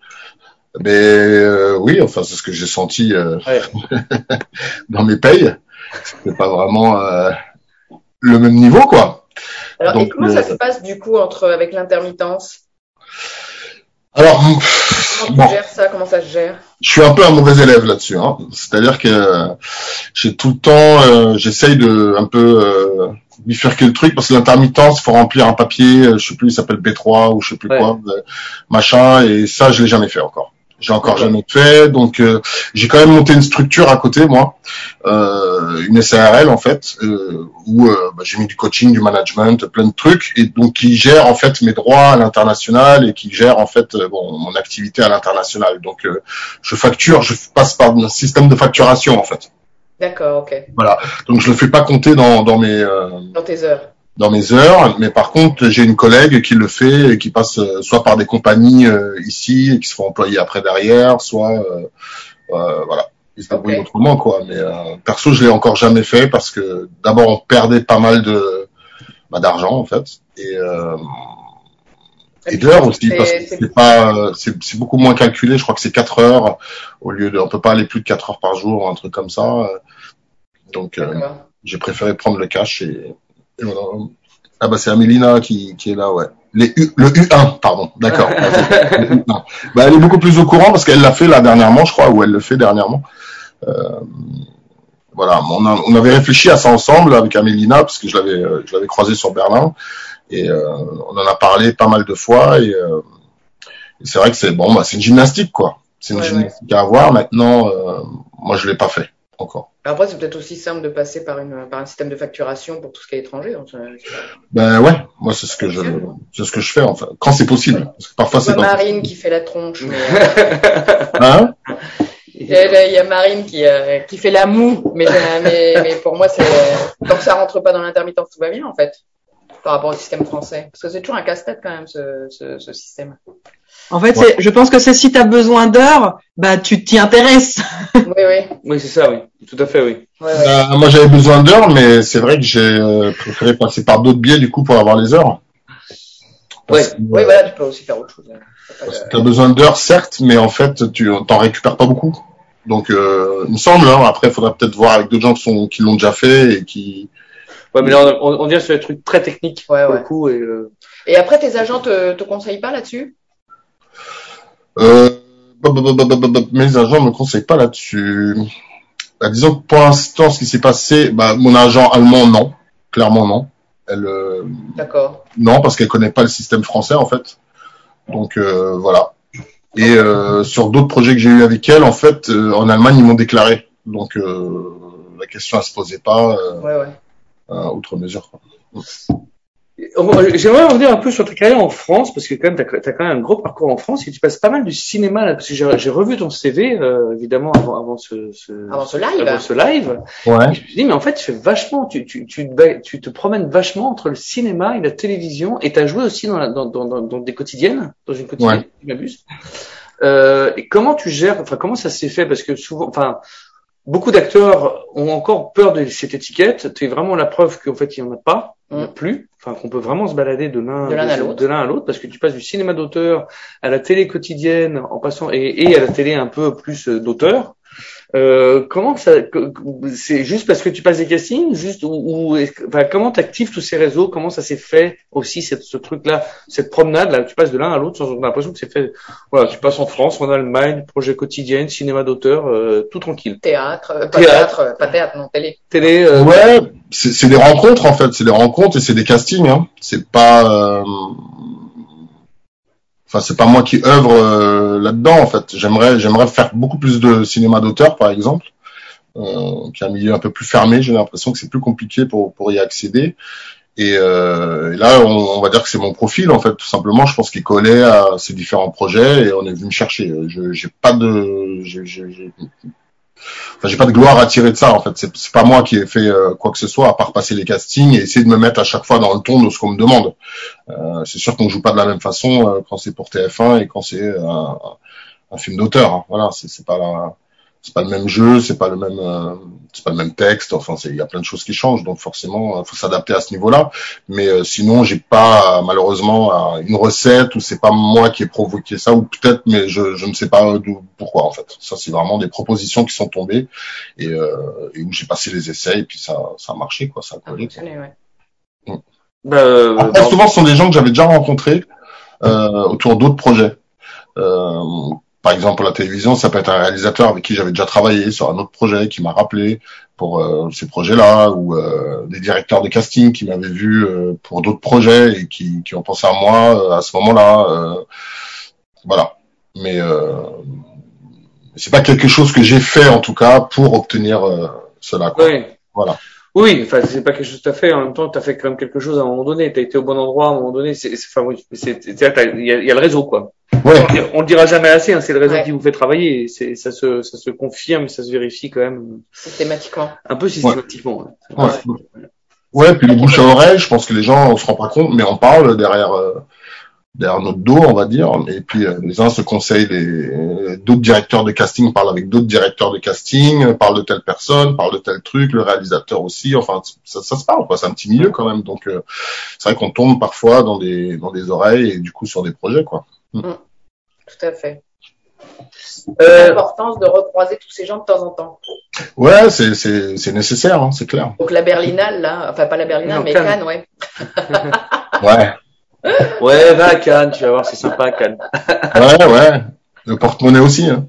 Mais oui, enfin c'est ce que j'ai senti dans mes payes. C'était pas vraiment le même niveau, quoi. Alors, donc, et comment ça se passe du coup avec l'intermittence? Alors, comment tu gères ça? Comment ça se gère? Je suis un peu un mauvais élève là-dessus, hein. C'est-à-dire que j'ai tout le temps, j'essaye de un peu bifurquer le truc parce que l'intermittence, faut remplir un papier, je sais plus, il s'appelle B3 ou je sais plus quoi, machin, et ça je l'ai jamais fait encore. J'ai encore jamais fait, donc j'ai quand même monté une structure à côté, moi, une SARL en fait, où j'ai mis du coaching, du management, plein de trucs, et donc qui gère en fait mes droits à l'international et qui gère en fait mon activité à l'international. Donc je facture, je passe par un système de facturation en fait. D'accord, ok. Voilà, donc je le fais pas compter dans mes dans tes heures. Dans mes heures, mais par contre j'ai une collègue qui le fait et qui passe soit par des compagnies ici et qui se font employer après derrière, soit voilà, ils se débrouillent autrement, quoi. Mais perso je l'ai encore jamais fait parce que d'abord on perdait pas mal d'argent en fait et d'heures aussi parce que c'est beaucoup moins calculé. Je crois que c'est 4 heures au lieu on peut pas aller plus de 4 heures par jour ou un truc comme ça. Donc j'ai préféré prendre le cash et voilà. Ah bah c'est Amélina qui est là, ouais. Le U1, pardon, d'accord. Bah elle est beaucoup plus au courant parce qu'elle l'a fait là dernièrement, je crois, ou elle le fait dernièrement. Voilà, on avait réfléchi à ça ensemble avec Amélina parce que je l'avais croisée sur Berlin et on en a parlé pas mal de fois et c'est vrai que c'est une gymnastique, quoi. C'est une gymnastique à avoir. Maintenant, moi je l'ai pas fait encore. Après, c'est peut-être aussi simple de passer par un système de facturation pour tout ce qui est étranger. Donc, ben ouais, moi c'est ce que je fais enfin quand c'est possible. Parce que parfois c'est Marine qui fait la tronche. Mais, hein? Il y a Marine qui fait la moue, mais pour moi c'est tant que ça rentre pas dans l'intermittence, tout va bien en fait par rapport au système français. Parce que c'est toujours un casse-tête quand même ce système. En fait, je pense que si tu as besoin d'heures, bah tu t'y intéresses. Oui, c'est ça, oui. Tout à fait, oui. Moi, j'avais besoin d'heures, mais c'est vrai que j'ai préféré passer par d'autres biais, du coup, pour avoir les heures. Oui, voilà, tu peux aussi faire autre chose. Tu as besoin d'heures, certes, mais en fait, tu t'en récupères pas beaucoup. Donc, il me semble, hein, après, il faudra peut-être voir avec d'autres gens qui l'ont déjà fait et qui... Ouais, mais là, on dirait sur des trucs très techniques, pour le coup. Et après, tes agents te conseillent pas là-dessus? Mes agents me conseillent pas là-dessus. Disons que pour l'instant, ce qui s'est passé, mon agent allemand, non. Clairement, non. D'accord. Non, parce qu'elle connaît pas le système français, en fait. Donc, voilà. Et sur d'autres projets que j'ai eu avec elle, en fait, en Allemagne, ils m'ont déclaré. Donc, la question, elle se posait pas. Outre mesure, quoi. J'aimerais revenir un peu sur ta carrière en France, parce que quand même, t'as quand même un gros parcours en France et tu passes pas mal du cinéma, là, parce que j'ai revu ton CV, évidemment, avant ce live. Ouais. Et je me suis dit, mais en fait, tu fais vachement, tu te promènes vachement entre le cinéma et la télévision, et t'as joué aussi dans des quotidiennes, dans une quotidienne, je m'abuse. Et comment tu gères, enfin comment ça s'est fait? Parce que souvent, enfin beaucoup d'acteurs ont encore peur de cette étiquette. Tu es vraiment la preuve qu'en fait il y en a pas, il n'y en a plus. Enfin qu'on peut vraiment se balader de l'un à l'autre, parce que tu passes du cinéma d'auteur à la télé quotidienne, en passant et à la télé un peu plus d'auteur. Comment ça, c'est juste parce que tu passes des castings, juste enfin, comment t'actives tous ces réseaux, comment ça s'est fait aussi ce truc-là, cette promenade-là, tu passes de l'un à l'autre sans avoir l'impression que c'est fait, voilà, tu passes en France, en Allemagne, projet quotidien, cinéma d'auteur, tout tranquille. Télé. Ouais, c'est des rencontres en fait, c'est des rencontres et c'est des castings, hein. C'est pas, enfin, c'est pas moi qui œuvre là-dedans en fait. J'aimerais faire beaucoup plus de cinéma d'auteur, par exemple, qui est un milieu un peu plus fermé. J'ai l'impression que c'est plus compliqué pour y accéder. Et là, on va dire que c'est mon profil en fait, tout simplement. Je pense qu'il collait à ces différents projets et on est venu me chercher. J'ai pas de gloire à tirer de ça en fait. C'est pas moi qui ai fait quoi que ce soit à part passer les castings et essayer de me mettre à chaque fois dans le ton de ce qu'on me demande. C'est sûr qu'on joue pas de la même façon quand c'est pour TF1 et quand c'est un film d'auteur. Hein. Voilà, c'est pas le même jeu, c'est pas le même texte. Enfin, il y a plein de choses qui changent, donc forcément, faut s'adapter à ce niveau-là. Mais sinon, j'ai pas malheureusement une recette ou c'est pas moi qui ai provoqué ça ou peut-être, mais je ne sais pas pourquoi en fait. Ça, c'est vraiment des propositions qui sont tombées et où j'ai passé les essais et puis ça a marché quoi, ça a collé. Ouais. Après, souvent, ce sont des gens que j'avais déjà rencontrés autour d'autres projets. Par exemple, la télévision, ça peut être un réalisateur avec qui j'avais déjà travaillé sur un autre projet, qui m'a rappelé pour ces projets-là, ou des directeurs de casting qui m'avaient vu pour d'autres projets et qui ont pensé à moi à ce moment-là. Voilà. Mais c'est pas quelque chose que j'ai fait en tout cas pour obtenir cela. Quoi. Oui. Voilà. Oui, enfin c'est pas quelque chose que t'as fait. En même temps, t'as fait quand même quelque chose à un moment donné. T'as été au bon endroit à un moment donné. Enfin oui, il y a le réseau quoi. Ouais. On le dira jamais assez. Hein, c'est le réseau qui vous fait travailler. Ça se confirme, ça se vérifie quand même. Systématiquement. Un peu systématiquement. Ouais. Puis le bouche à oreille, je pense que les gens on se rend pas compte, mais on parle derrière notre dos, on va dire, et puis les uns se conseillent, d'autres directeurs de casting parlent avec d'autres directeurs de casting, parlent de telle personne, parlent de tel truc, le réalisateur aussi, enfin ça se parle quoi, c'est un petit milieu quand même, donc c'est vrai qu'on tombe parfois dans des oreilles et du coup sur des projets quoi. Tout à fait. L'importance de recroiser tous ces gens de temps en temps. Ouais, c'est nécessaire, hein, c'est clair. Donc la Berlinale là, enfin pas la Berlinale mais Cannes, ouais. Ouais. Ouais, va à Cannes, tu vas voir, c'est sympa à Cannes. Ouais. Le porte-monnaie aussi, hein.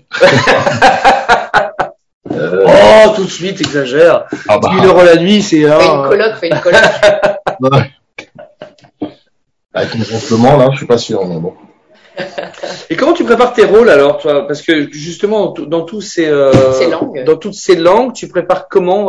Oh, tout de suite, exagère. 10 000 € la nuit, c'est... Fais une coloc. Ouais. Avec mon gonflement, là, je suis pas sûr, mais bon. Et comment tu prépares tes rôles alors, toi? Parce que justement, dans tous dans toutes ces langues, tu prépares comment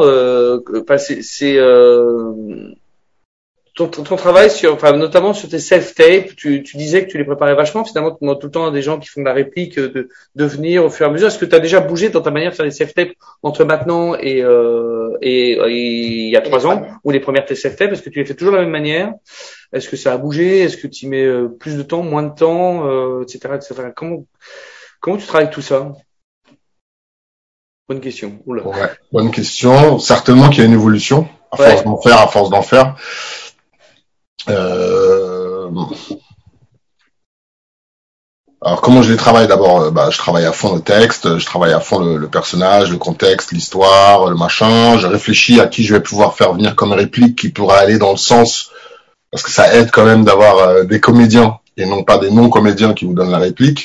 ton travail notamment sur tes self-tapes, tu disais que tu les préparais vachement. Finalement, tu demandes tout le temps à des gens qui font de la réplique de venir au fur et à mesure. Est-ce que tu as déjà bougé dans ta manière de faire des self-tapes entre maintenant et il y a 3 ans, ou les premières tes self-tapes? Est-ce que tu les fais toujours de la même manière? Est-ce que ça a bougé? Est-ce que tu y mets plus de temps, moins de temps, etc., etc. Comment tu travailles tout ça? Bonne question. Oula. Ouais, bonne question. Certainement qu'il y a une évolution à force d'en faire. Alors comment je les travaille d'abord? Je travaille à fond le texte, je travaille à fond le personnage, le contexte, l'histoire, le machin. Je réfléchis à qui je vais pouvoir faire venir comme réplique qui pourra aller dans le sens, parce que ça aide quand même d'avoir des comédiens et non pas des non-comédiens qui vous donnent la réplique.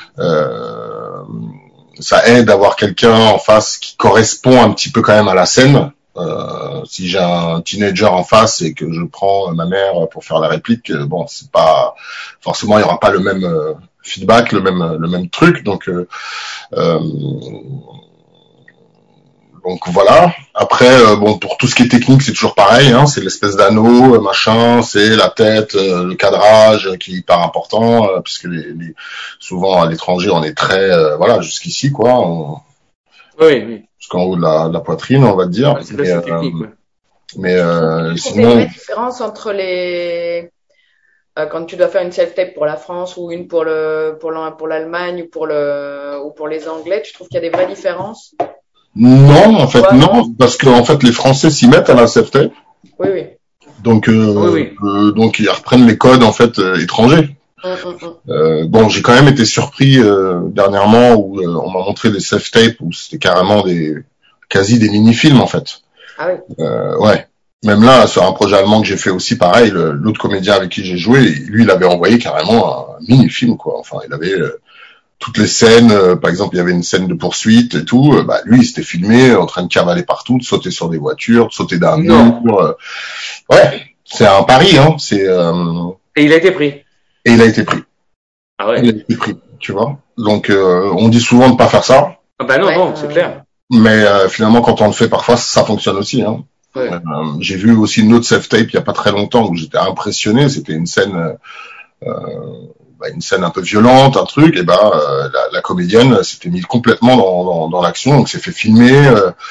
Ça aide d'avoir quelqu'un en face qui correspond un petit peu quand même à la scène. Si j'ai un teenager en face et que je prends ma mère pour faire la réplique, bon, c'est pas forcément, il y aura pas le même feedback, le même truc. Donc voilà. Après, pour tout ce qui est technique, c'est toujours pareil. Hein, c'est l'espèce d'anneau, machin, c'est la tête, le cadrage qui est hyper important, puisque souvent à l'étranger, on est très, jusqu'ici, quoi. Oui. Jusqu'en haut de la poitrine, on va dire. C'est technique, mais sinon. Il y a une différence entre les quand tu dois faire une self-tape pour la France ou une pour l'Allemagne ou pour les Anglais, tu trouves qu'il y a des vraies différences? Non, en fait, non, parce que en fait, les Français s'y mettent à la self-tape. Oui, oui. Donc, donc ils reprennent les codes en fait étrangers. Bon, j'ai quand même été surpris dernièrement où on m'a montré des self-tapes où c'était carrément quasi des mini-films en fait. Ah oui. Ouais. Même là, sur un projet allemand que j'ai fait aussi, pareil, l'autre comédien avec qui j'ai joué, lui, il avait envoyé carrément un mini-film, quoi. Enfin, il avait toutes les scènes, par exemple, il y avait une scène de poursuite et tout, bah, lui, il s'était filmé en train de cavaler partout, de sauter sur des voitures, de sauter d'un mur. Ouais, c'est un pari, hein. Et il a été pris. Et il a été pris. Ah ouais. Il a été pris, tu vois. Donc, on dit souvent de pas faire ça. Ah bah non, c'est clair. Mais finalement, quand on le fait parfois, ça fonctionne aussi, hein. Ouais. J'ai vu aussi une autre self-tape il y a pas très longtemps où j'étais impressionné. C'était une scène un peu violente, un truc. Et la comédienne s'était mise complètement dans l'action, donc s'est fait filmer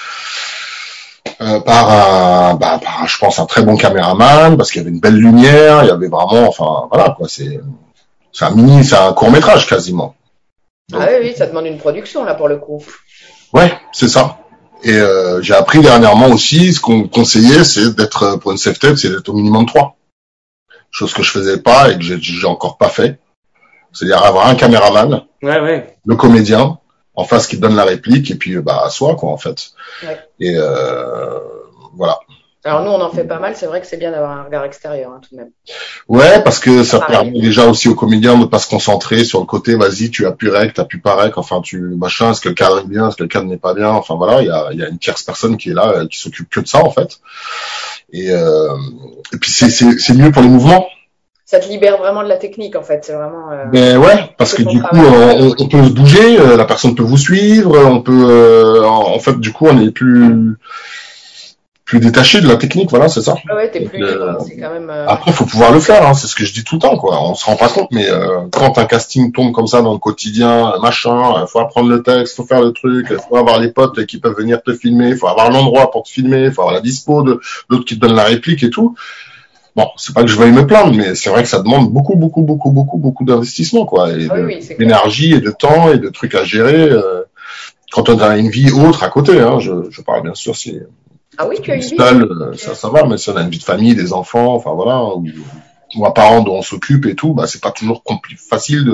par je pense un très bon caméraman parce qu'il y avait une belle lumière. Il y avait vraiment, enfin voilà quoi. C'est un court-métrage quasiment. Donc, oui, ça demande une production là pour le coup. Ouais, c'est ça. Et j'ai appris dernièrement aussi, ce qu'on conseillait, c'est d'être, pour une self-tape, c'est d'être au minimum 3. Chose que je faisais pas et que j'ai encore pas fait. C'est-à-dire avoir un caméraman, le comédien, en face qui donne la réplique, et puis à soi, quoi, en fait. Ouais. Et voilà. Alors nous, on en fait pas mal, c'est vrai que c'est bien d'avoir un regard extérieur, hein, tout de même. Ouais, parce que ça permet déjà aussi aux comédiens de pas se concentrer sur le côté, vas-y, tu appuies rec, t'appuies pas rec, enfin est-ce que le cadre est bien, est-ce que le cadre n'est pas bien, enfin voilà, il y a une tierce personne qui est là, qui s'occupe que de ça, en fait. Et puis c'est mieux pour les mouvements. Ça te libère vraiment de la technique, en fait, c'est vraiment... Ben ouais, parce que du coup, on peut se bouger, la personne peut vous suivre, on peut... en fait, du coup, on est plus détaché de la technique, voilà, c'est ça. Ouais, t'es plus libre, c'est quand même... Après, faut pouvoir le faire, hein, c'est ce que je dis tout le temps, quoi. On se rend pas compte, mais quand un casting tombe comme ça dans le quotidien, machin, faut apprendre le texte, faut faire le truc, faut avoir les potes qui peuvent venir te filmer, faut avoir l'endroit pour te filmer, faut avoir la dispo de l'autre qui te donne la réplique et tout. Bon, c'est pas que je veuille me plaindre, mais c'est vrai que ça demande beaucoup d'investissement, quoi, et d'énergie et de temps et de trucs à gérer. Quand on a une vie autre à côté, hein, je parle bien sûr si... Ah oui, tu as une vie. Ça va, mais si on a une vie de famille, des enfants, enfin voilà, ou un parent dont on s'occupe et tout, c'est pas toujours facile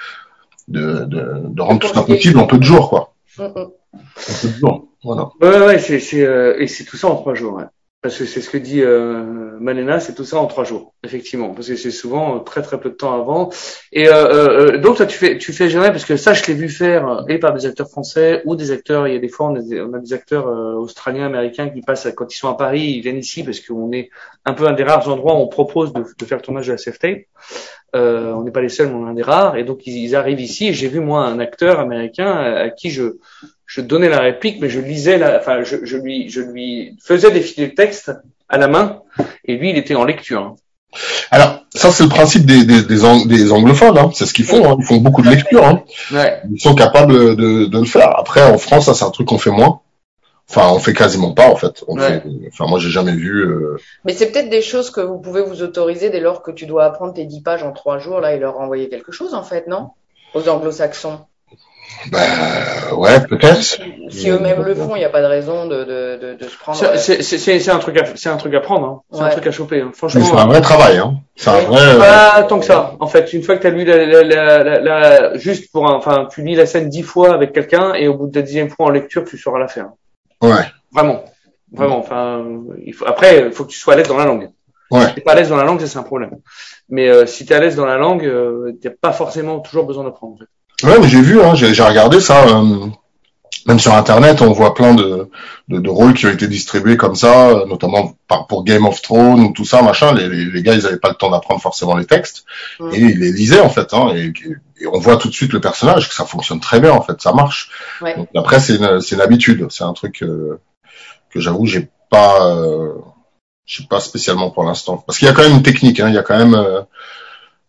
de rendre tout ça possible en peu de jours, quoi. En peu de jours, voilà. Ouais, et c'est tout ça en 3 jours, ouais. Parce que c'est ce que dit Malena, c'est tout ça en 3 jours, effectivement, parce que c'est souvent très peu de temps avant. Et donc toi tu fais jamais, parce que ça je l'ai vu faire et par des acteurs français ou des acteurs. Il y a des fois on a des acteurs australiens, américains qui passent quand ils sont à Paris, ils viennent ici parce qu'on est un peu un des rares endroits où on propose de faire le tournage de la self-tape. On n'est pas les seuls, mais on est un des rares. Et donc ils arrivent ici. Et j'ai vu moi un acteur américain à qui je donnais la réplique, mais je lisais je lui faisais défiler le texte à la main, et lui, il était en lecture. Hein. Alors, ça, c'est le principe des anglophones, hein. C'est ce qu'ils font, hein. Ils font beaucoup de lecture, hein. Ouais. Ils sont capables de le faire. Après, en France, ça, c'est un truc qu'on fait moins. Enfin, on fait quasiment pas, en fait. Moi, j'ai jamais vu, Mais c'est peut-être des choses que vous pouvez vous autoriser dès lors que tu dois apprendre tes 10 pages en 3 jours, là, et leur envoyer quelque chose, en fait, non? Aux anglo-saxons. Ouais, peut-être. Si eux-mêmes le font, il n'y a pas de raison de se prendre. C'est un truc à prendre, hein. C'est un truc à choper, hein. Franchement. Mais c'est un vrai travail, hein. C'est un vrai. Pas tant que ça. En fait, une fois que t'as lu juste tu lis la scène 10 fois avec quelqu'un, et au bout de la 10e fois en lecture, tu sauras la faire. Ouais. Vraiment. Enfin, après, il faut que tu sois à l'aise dans la langue. Ouais. Si t'es pas à l'aise dans la langue, ça c'est un problème. Mais si t'es à l'aise dans la langue, t'as pas forcément toujours besoin d'apprendre, en fait. Ouais, mais j'ai vu, hein, j'ai regardé ça. Même sur Internet, on voit plein de rôles qui ont été distribués comme ça, notamment pour Game of Thrones ou tout ça, machin. Les gars, ils avaient pas le temps d'apprendre forcément les textes, et ils les lisaient en fait. Hein, et on voit tout de suite le personnage que ça fonctionne très bien en fait, ça marche. Ouais. Donc après, c'est une habitude, c'est un truc que j'avoue, j'ai pas spécialement pour l'instant, parce qu'il y a quand même une technique, hein, il y a quand même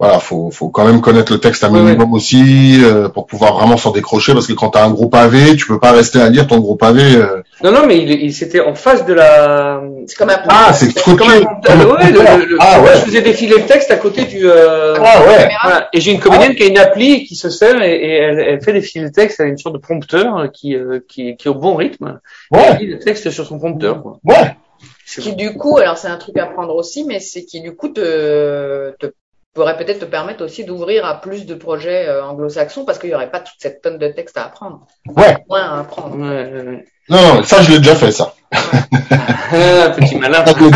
voilà, faut quand même connaître le texte un minimum aussi pour pouvoir vraiment s'en décrocher, parce que quand t'as un gros pavé, tu peux pas rester à lire ton gros pavé. Non, mais il c'était en face de la. C'est comme un. C'est comme un. Ouais. Je faisais défiler le texte à côté du. Ouais. Voilà. Et j'ai une comédienne qui a une appli qui se sert et elle fait défiler le texte. Elle a une sorte de prompteur qui est au bon rythme. Ouais. Et elle lit le texte sur son prompteur, quoi. Ouais. Qui du coup, alors c'est un truc à prendre aussi, mais c'est qui du coup pourrait peut-être te permettre aussi d'ouvrir à plus de projets anglo-saxons, parce qu'il y aurait pas toute cette tonne de texte à apprendre. Ouais. Moins à apprendre. Ouais. Non, ça je l'ai déjà fait, ça. Petit malin. Ça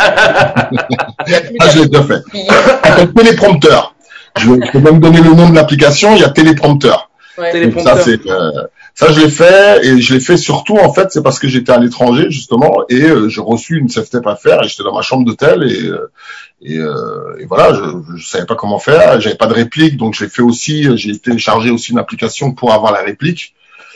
je l'ai déjà fait. Un téléprompteur. Je peux même donner le nom de l'application, il y a téléprompteur. Ouais. Ça, ça je l'ai fait, et je l'ai fait surtout, en fait, c'est parce que j'étais à l'étranger, justement, et j'ai reçu une self-tape à faire, et j'étais dans ma chambre d'hôtel, et voilà, je savais pas comment faire, j'avais pas de réplique, donc j'ai fait aussi, j'ai téléchargé aussi une application pour avoir la réplique.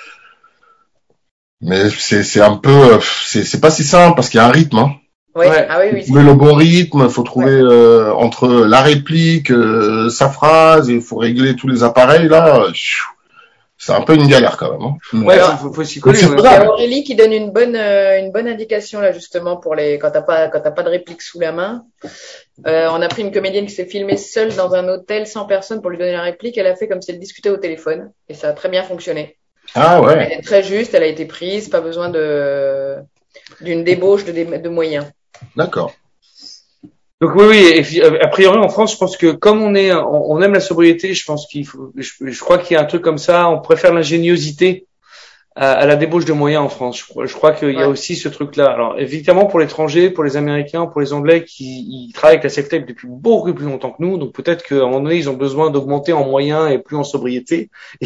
Mais c'est un peu, c'est pas si simple, parce qu'il y a un rythme, hein. Ouais. Ah oui. Faut trouver le bon rythme, faut trouver entre la réplique, sa phrase, il faut régler tous les appareils là. C'est un peu une galère quand même. Hein. Ouais, faut s'y coller. Il y a Aurélie qui donne une bonne indication là justement pour quand t'as pas de réplique sous la main. On a pris une comédienne qui s'est filmée seule dans un hôtel sans personne pour lui donner la réplique. Elle a fait comme si elle discutait au téléphone et ça a très bien fonctionné. Ah ouais. Elle est très juste, elle a été prise, pas besoin d'une débauche de moyens. D'accord. Donc oui, et a priori en France, je pense que comme on aime la sobriété, je pense je crois qu'il y a un truc comme ça, on préfère l'ingéniosité à la débauche de moyens en France. Je crois qu'il y a aussi ce truc-là. Alors évidemment pour l'étranger, pour les Américains, pour les Anglais ils travaillent avec la self-tape depuis beaucoup plus longtemps que nous, donc peut-être qu'à un moment donné ils ont besoin d'augmenter en moyens et plus en sobriété.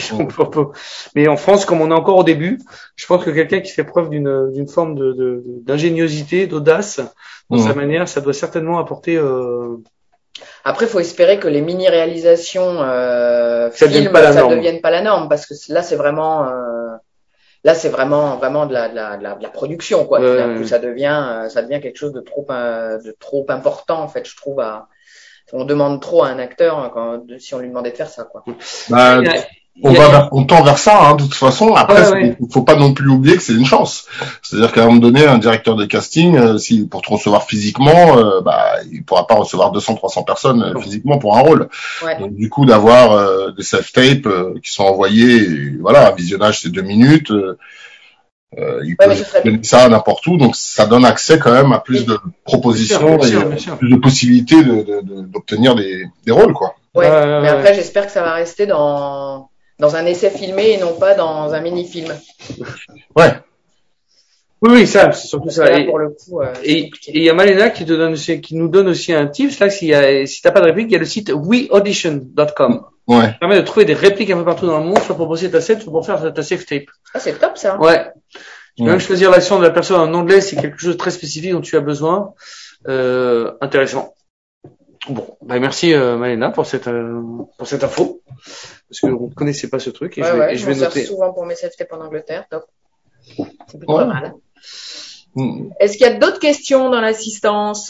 Mais en France, comme on est encore au début, je pense que quelqu'un qui fait preuve d'une forme d'ingéniosité, d'audace dans sa manière, ça doit certainement apporter. Après, faut espérer que les mini-réalisations ça devienne pas la norme, parce que là, c'est vraiment vraiment de la production, quoi. D'un coup, ça devient quelque chose de trop important, en fait, je trouve. On demande trop à un acteur si on lui demandait de faire ça, quoi. On tend vers ça, hein, de toute façon. Après, faut pas non plus oublier que c'est une chance. C'est-à-dire qu'à un moment donné, un directeur de casting, si pour te recevoir physiquement, il pourra pas recevoir 200-300 personnes physiquement pour un rôle. Ouais. Donc, du coup, d'avoir des self-tapes qui sont envoyés, un visionnage c'est 2 minutes. Il peut donner ça n'importe où, donc ça donne accès quand même à plus de propositions bien sûr. plus de possibilités d'obtenir des rôles, quoi. Ouais, mais après j'espère que ça va rester dans un essai filmé et non pas dans un mini-film. Ouais. Oui, ça, c'est surtout ça. Là, pour le coup, et il y a Malena qui nous donne aussi un tips, là, si t'as pas de réplique, il y a le site weaudition.com. Ouais. Ça permet de trouver des répliques un peu partout dans le monde, soit pour bosser ta set, soit pour faire ta self-tape. Ah, c'est top, ça. Ouais. Tu peux même choisir l'accent de la personne en anglais, c'est quelque chose de très spécifique dont tu as besoin. Intéressant. Bon, merci Malena pour cette info, parce que on ne connaissait pas ce truc et je vais noter. Souvent pour mes self-tapes en Angleterre, top. C'est plutôt pas mal. Est-ce qu'il y a d'autres questions dans l'assistance?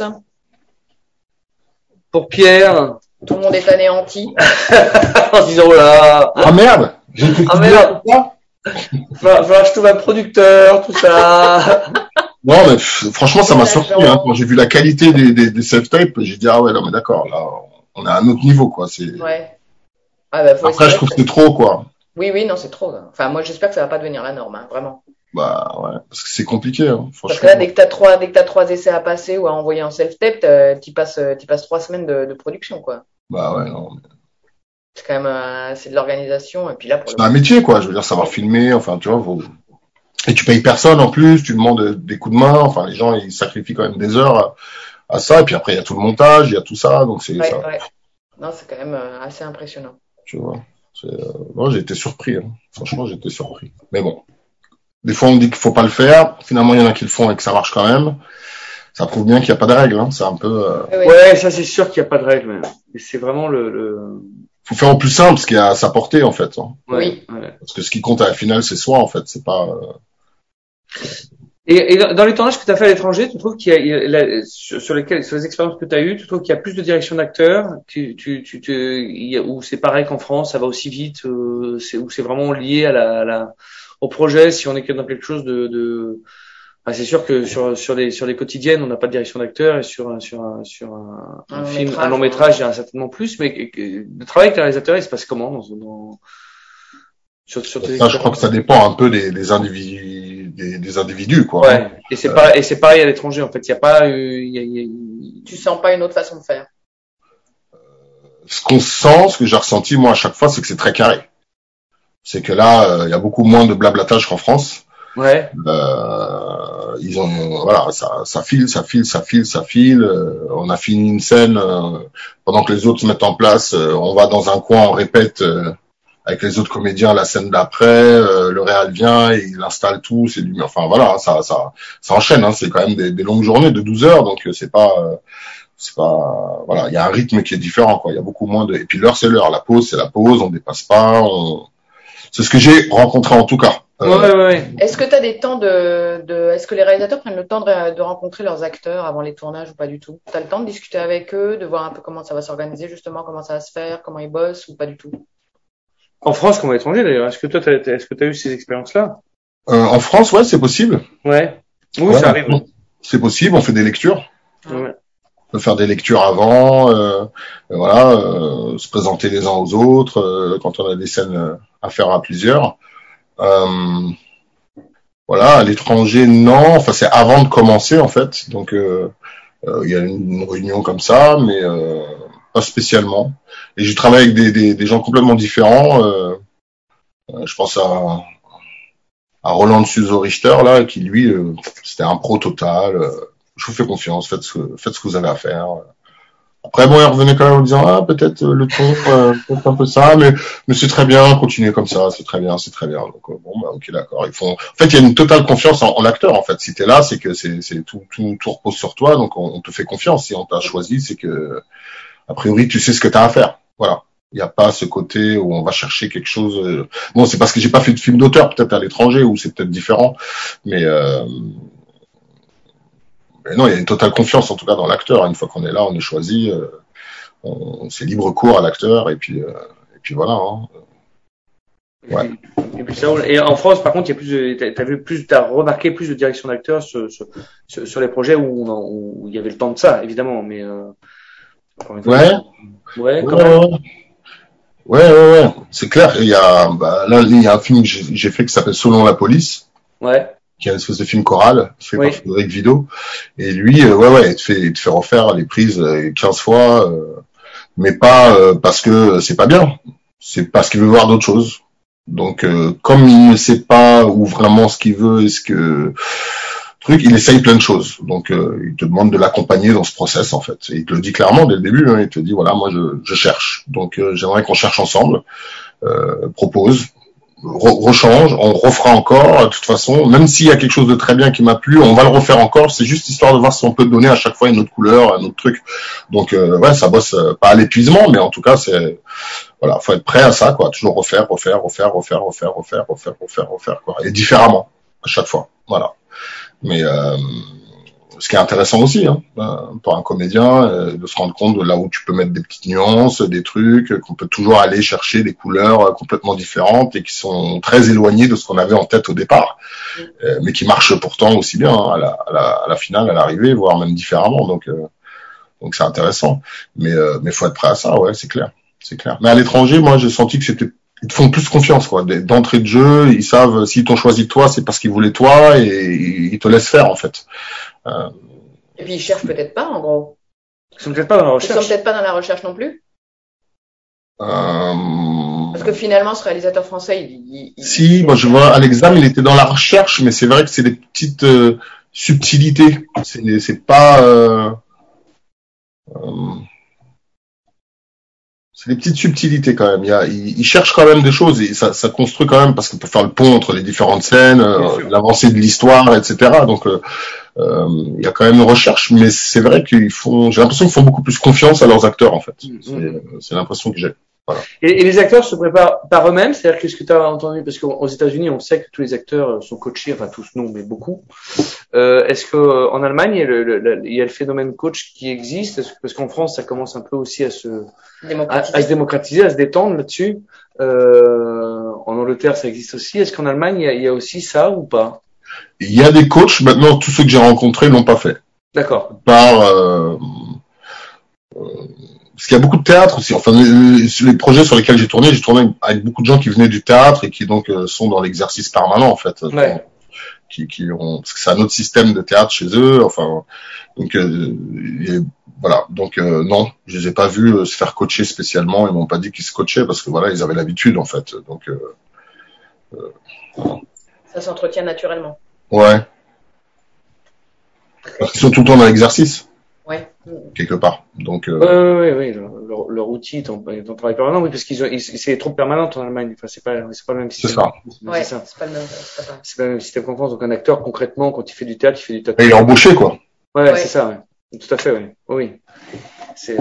Pour Pierre. Tout le monde est anéanti. En se disant, oh là. Ah merde! Merde! Voilà, je trouve un producteur, tout ça. Non, mais franchement, ça m'a surpris, hein. Quand j'ai vu la qualité des self-tapes, j'ai dit, ah ouais, non, mais d'accord, là, on est à un autre niveau, quoi. Ouais. Après, je trouve que c'est trop, quoi. Oui, non, c'est trop. Enfin, moi, j'espère que ça va pas devenir la norme, hein, vraiment. Bah, ouais, parce que c'est compliqué, hein, franchement. Parce que là, dès que t'as 3 essais à passer ou à envoyer en self-tape, t'y passes 3 semaines de production, quoi. Bah ouais, non. C'est quand même, c'est de l'organisation, et puis là, c'est un métier, quoi. Je veux dire, savoir filmer, enfin, tu vois, et tu payes personne en plus, tu demandes des coups de main, enfin, les gens, ils sacrifient quand même des heures à ça, et puis après, il y a tout le montage, il y a tout ça, donc c'est ça. Ouais. Non, c'est quand même assez impressionnant. Tu vois. Non, j'ai été surpris, hein. Franchement, j'ai été surpris. Mais bon. Des fois, on dit qu'il faut pas le faire. Finalement, il y en a qui le font et que ça marche quand même. Ça prouve bien qu'il n'y a pas de règles, hein. C'est un peu, Ouais, ça, c'est sûr qu'il n'y a pas de règles, mais c'est vraiment faut faire au plus simple, ce qui est à sa portée, en fait, hein. Oui. Parce que ce qui compte à la finale, c'est soi, en fait. C'est pas, Et dans les tournages que tu as fait à l'étranger, tu trouves qu'il y a sur les expériences que tu as eues, tu trouves qu'il y a plus de direction d'acteurs, ou c'est pareil qu'en France, ça va aussi vite, ou c'est vraiment lié au projet, si on est dans quelque chose c'est sûr que sur des quotidiennes, on n'a pas de direction d'acteur, et sur un film, un long métrage, il y en a certainement plus, mais le travail avec les réalisateurs, il se passe comment sur tes ça, je crois que ça dépend un peu des individus, quoi. Ouais. Et c'est pareil à l'étranger, en fait. Il y a pas, Tu sens pas une autre façon de faire? Ce qu'on sent, ce que j'ai ressenti, moi, à chaque fois, c'est que c'est très carré. C'est que là, il y a beaucoup moins de blablatage qu'en France. Ouais. Ils ont, voilà, ça file. On a fini une scène, pendant que les autres se mettent en place, on va dans un coin, on répète, avec les autres comédiens la scène d'après, le réal vient et il installe tout, enfin voilà, ça enchaîne, hein, c'est quand même des longues journées de 12 heures, donc c'est pas voilà, il y a un rythme qui est différent, quoi. Il y a beaucoup moins et puis l'heure c'est l'heure, la pause c'est la pause, on dépasse pas, c'est ce que j'ai rencontré en tout cas. Ouais. Est-ce que tu as des temps est-ce que les réalisateurs prennent le temps de rencontrer leurs acteurs avant les tournages ou pas du tout? Tu as le temps de discuter avec eux, de voir un peu comment ça va s'organiser justement, comment ça va se faire, comment ils bossent ou pas du tout? En France comme à l'étranger d'ailleurs. Est-ce que t'as eu ces expériences-là? En France, ouais, c'est possible. Ouais. Oui, ouais, ça arrive. C'est possible, on fait des lectures. Ouais. On peut faire des lectures avant, se présenter les uns aux autres, quand on a des scènes à faire à plusieurs. Voilà, à l'étranger, non. Enfin, c'est avant de commencer, en fait. Donc, il y a une réunion comme ça, mais pas spécialement. Et j'ai travaillé avec des gens complètement différents. Je pense à Roland Suso-Richter, là, qui lui, c'était un pro total. Je vous fais confiance, faites ce que vous avez à faire. Après, bon, il revenait quand même en disant, peut-être le ton, peut-être un peu ça, mais c'est très bien, continuez comme ça, c'est très bien. Donc, ok, d'accord. En fait, il y a une totale confiance en l'acteur, en fait. Si t'es là, c'est que c'est tout repose sur toi, donc on te fait confiance. Si on t'a choisi, c'est que, a priori, tu sais ce que t'as à faire. Voilà. Il n'y a pas ce côté où on va chercher quelque chose. Bon, c'est parce que j'ai pas fait de film d'auteur, peut-être à l'étranger, où c'est peut-être différent, mais non, il y a une totale confiance en tout cas dans l'acteur. Une fois qu'on est là, on est choisi, c'est libre cours à l'acteur et puis voilà. Hein. Ouais. Et puis ça, et en France, par contre, il y a t'as remarqué plus de direction d'acteurs sur les projets où il y avait le temps de ça, évidemment, mais ouais, quand même. Ouais. C'est clair. Il y a un film que j'ai fait qui s'appelle Selon la police. Ouais. Qui est une espèce de film choral fait par Frédéric Vidot. Et lui, il te fait refaire les prises 15 fois, mais pas parce que c'est pas bien. C'est parce qu'il veut voir d'autres choses. Donc, comme il ne sait pas où vraiment ce qu'il veut, il essaye plein de choses. Donc, il te demande de l'accompagner dans ce process, en fait. Et il te le dit clairement dès le début. Hein, il te dit, voilà, moi, je cherche. Donc, j'aimerais qu'on cherche ensemble. Propose. Rechange, on refera encore, de toute façon, même s'il y a quelque chose de très bien qui m'a plu, on va le refaire encore, c'est juste histoire de voir si on peut donner à chaque fois une autre couleur, un autre truc. Donc ça bosse pas à l'épuisement, mais en tout cas c'est voilà, faut être prêt à ça, quoi, toujours refaire, quoi, et différemment à chaque fois, voilà. Mais ce qui est intéressant aussi, hein, pour un comédien, de se rendre compte de là où tu peux mettre des petites nuances, des trucs, qu'on peut toujours aller chercher des couleurs complètement différentes et qui sont très éloignées de ce qu'on avait en tête au départ, mais qui marchent pourtant aussi bien hein, à la finale, à l'arrivée, voire même différemment. Donc c'est intéressant. Mais faut être prêt à ça, ouais, c'est clair. Mais à l'étranger, moi, j'ai senti que ils te font plus confiance, quoi. D'entrée de jeu, ils savent s'ils t'ont choisi toi, c'est parce qu'ils voulaient toi et ils te laissent faire, en fait. Et puis ils cherchent peut-être pas, en gros. Ils sont peut-être pas dans la recherche. Ils sont peut-être pas dans la recherche non plus. Parce que finalement, ce réalisateur français, Si, moi je vois à l'examen, il était dans la recherche, mais c'est vrai que c'est des petites subtilités. C'est pas. C'est des petites subtilités quand même. Il cherche quand même des choses et ça construit quand même parce que pour faire le pont entre les différentes scènes, l'avancée de l'histoire, etc. Donc il y a quand même une recherche, mais c'est vrai j'ai l'impression qu'ils font beaucoup plus confiance à leurs acteurs en fait. C'est l'impression que j'ai. Voilà. Et les acteurs se préparent par eux-mêmes, c'est-à-dire qu'est-ce que tu as entendu, parce qu'aux États-Unis, on sait que tous les acteurs sont coachés, enfin tous non, mais beaucoup. Est-ce que en Allemagne, il y a le phénomène coach qui existe, parce qu'en France, ça commence un peu aussi à se démocratiser, à se détendre là-dessus. En Angleterre, ça existe aussi. Est-ce qu'en Allemagne, il y a aussi ça ou pas? Il y a des coachs. Maintenant, tous ceux que j'ai rencontrés l'ont pas fait. D'accord. Parce qu'il y a beaucoup de théâtre aussi. Enfin, les projets sur lesquels j'ai tourné avec beaucoup de gens qui venaient du théâtre et qui donc sont dans l'exercice permanent en fait. Ouais. Parce que c'est un autre système de théâtre chez eux. Enfin, donc voilà. Donc non, je les ai pas vus se faire coacher spécialement. Ils m'ont pas dit qu'ils se coachaient parce que voilà, ils avaient l'habitude en fait. Donc ça s'entretient naturellement. Ouais. Parce qu'ils sont tout le temps dans l'exercice. Ouais. Quelque part. Donc. Oui. Leur outil est en travail permanent, oui, parce c'est des troupes permanentes en Allemagne. Enfin, c'est pas le même système. C'est ça. Ouais, c'est pas le même. C'est pas le même système qu'en France. Donc un acteur concrètement, quand il fait du théâtre, il fait du théâtre. Et il est embauché quoi. Ouais. C'est ça. Ouais. Tout à fait. Oui. Oui. C'est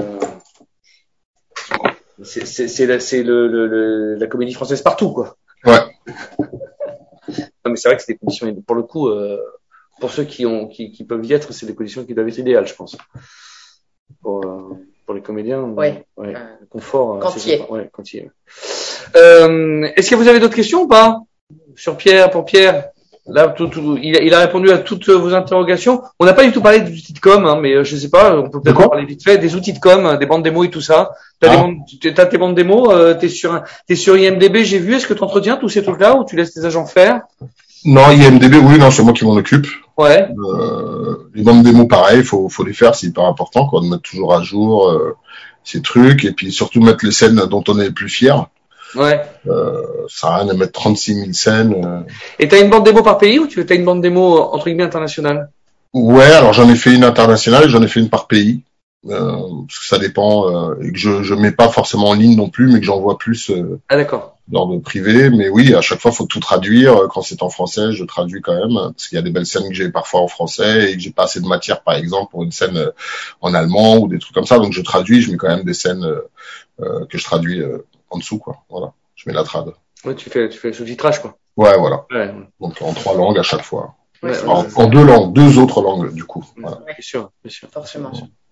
la comédie française partout quoi. Ouais. Non, mais c'est vrai que c'est des conditions, pour le coup, pour ceux qui peuvent y être, c'est des conditions qui doivent être idéales, je pense. Pour les comédiens. Ouais. Le confort. Quand il y est. Ouais, quand il y est. Est-ce que vous avez d'autres questions ou pas? Pour Pierre? Là, il a répondu à toutes vos interrogations. On n'a pas du tout parlé d'outils de com, hein, mais je sais pas, on peut peut-être en parler vite fait, des outils de com, des bandes démo et tout ça. T'as tes bandes démo, t'es sur IMDb, j'ai vu. Est-ce que tu entretiens tous ces trucs-là ou tu laisses tes agents faire? Non, IMDb, oui, non, c'est moi qui m'en occupe. Ouais. Les bandes démo, pareil, faut les faire, c'est hyper important, quoi, de mettre toujours à jour ces trucs, et puis surtout mettre les scènes dont on est le plus fier. Ouais. Ça a rien de mettre 36 000 scènes. Et t'as une bande démo par pays ou t'as une bande démo entre guillemets internationale? Ouais, alors j'en ai fait une internationale et j'en ai fait une par pays. Parce que ça dépend, et que je mets pas forcément en ligne non plus, mais que j'envoie plus d'accord. D'ordre privé. Mais oui, à chaque fois, faut tout traduire. Quand c'est en français, je traduis quand même, parce qu'il y a des belles scènes que j'ai parfois en français et que j'ai pas assez de matière, par exemple, pour une scène en allemand ou des trucs comme ça. Donc je traduis, je mets quand même des scènes que je traduis en dessous, quoi. Voilà, je mets la trad. Ouais, tu fais le sous-titrage, quoi. Ouais, voilà. Ouais. Donc en 3 langues à chaque fois. Ouais, en 2 langues, 2 autres langues, du coup. Voilà. Bien sûr. Forcément.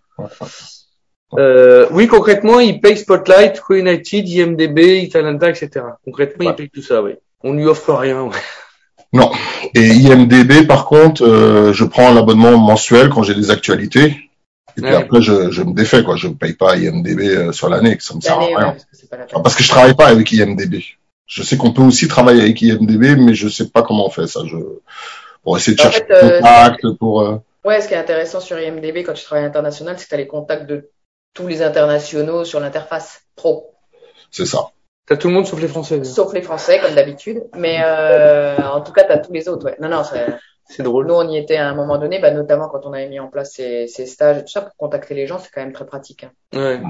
Oui, concrètement, ils payent Spotlight, Queen United, IMDb, Italanta, etc. Concrètement, ils payent tout ça, oui. On lui offre rien, ouais. Non. Et IMDb, par contre, je prends l'abonnement mensuel quand j'ai des actualités. Et puis après, je me défais, quoi. Je ne paye pas IMDb sur l'année, que ça me sert à rien. Parce que je travaille pas avec IMDb. Je sais qu'on peut aussi travailler avec IMDb, mais je sais pas comment on fait ça. Pour essayer de chercher des contacts, Ouais, ce qui est intéressant sur IMDb quand tu travailles international, c'est que tu as les contacts de tous les internationaux sur l'interface pro. C'est ça. T'as tout le monde sauf les Français. Sauf les Français, comme d'habitude. Mais en tout cas, t'as tous les autres. Ouais. Non, c'est drôle. Nous, on y était à un moment donné, notamment quand on avait mis en place ces stages et tout ça, pour contacter les gens, c'est quand même très pratique. Hein. Ouais.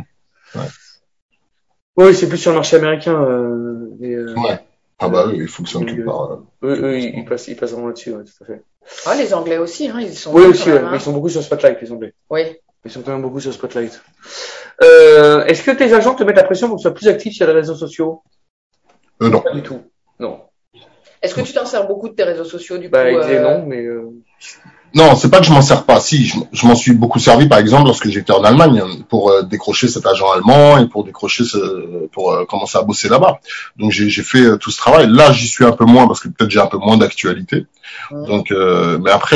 Oui, c'est plus sur le marché américain. Ouais. Ah bah oui, il fonctionne tout par. Eux, ils passent vraiment là-dessus, ouais, tout à fait. Ah, les Anglais aussi, hein, ils sont. Oui, aussi, ouais. Mais ils sont beaucoup sur Spotlight, les Anglais. Oui. Ils sont quand même beaucoup sur Spotlight. Est-ce que tes agents te mettent la pression pour que tu sois plus actif sur les réseaux sociaux? Non. Pas du tout. Non. Est-ce que tu t'en sers beaucoup de tes réseaux sociaux, du coup? Non, mais Non, c'est pas que je m'en sers pas. Si, je m'en suis beaucoup servi, par exemple, lorsque j'étais en Allemagne, pour décrocher cet agent allemand et pour décrocher pour commencer à bosser là-bas. Donc j'ai fait tout ce travail. Là, j'y suis un peu moins parce que peut-être j'ai un peu moins d'actualité. Donc, mais après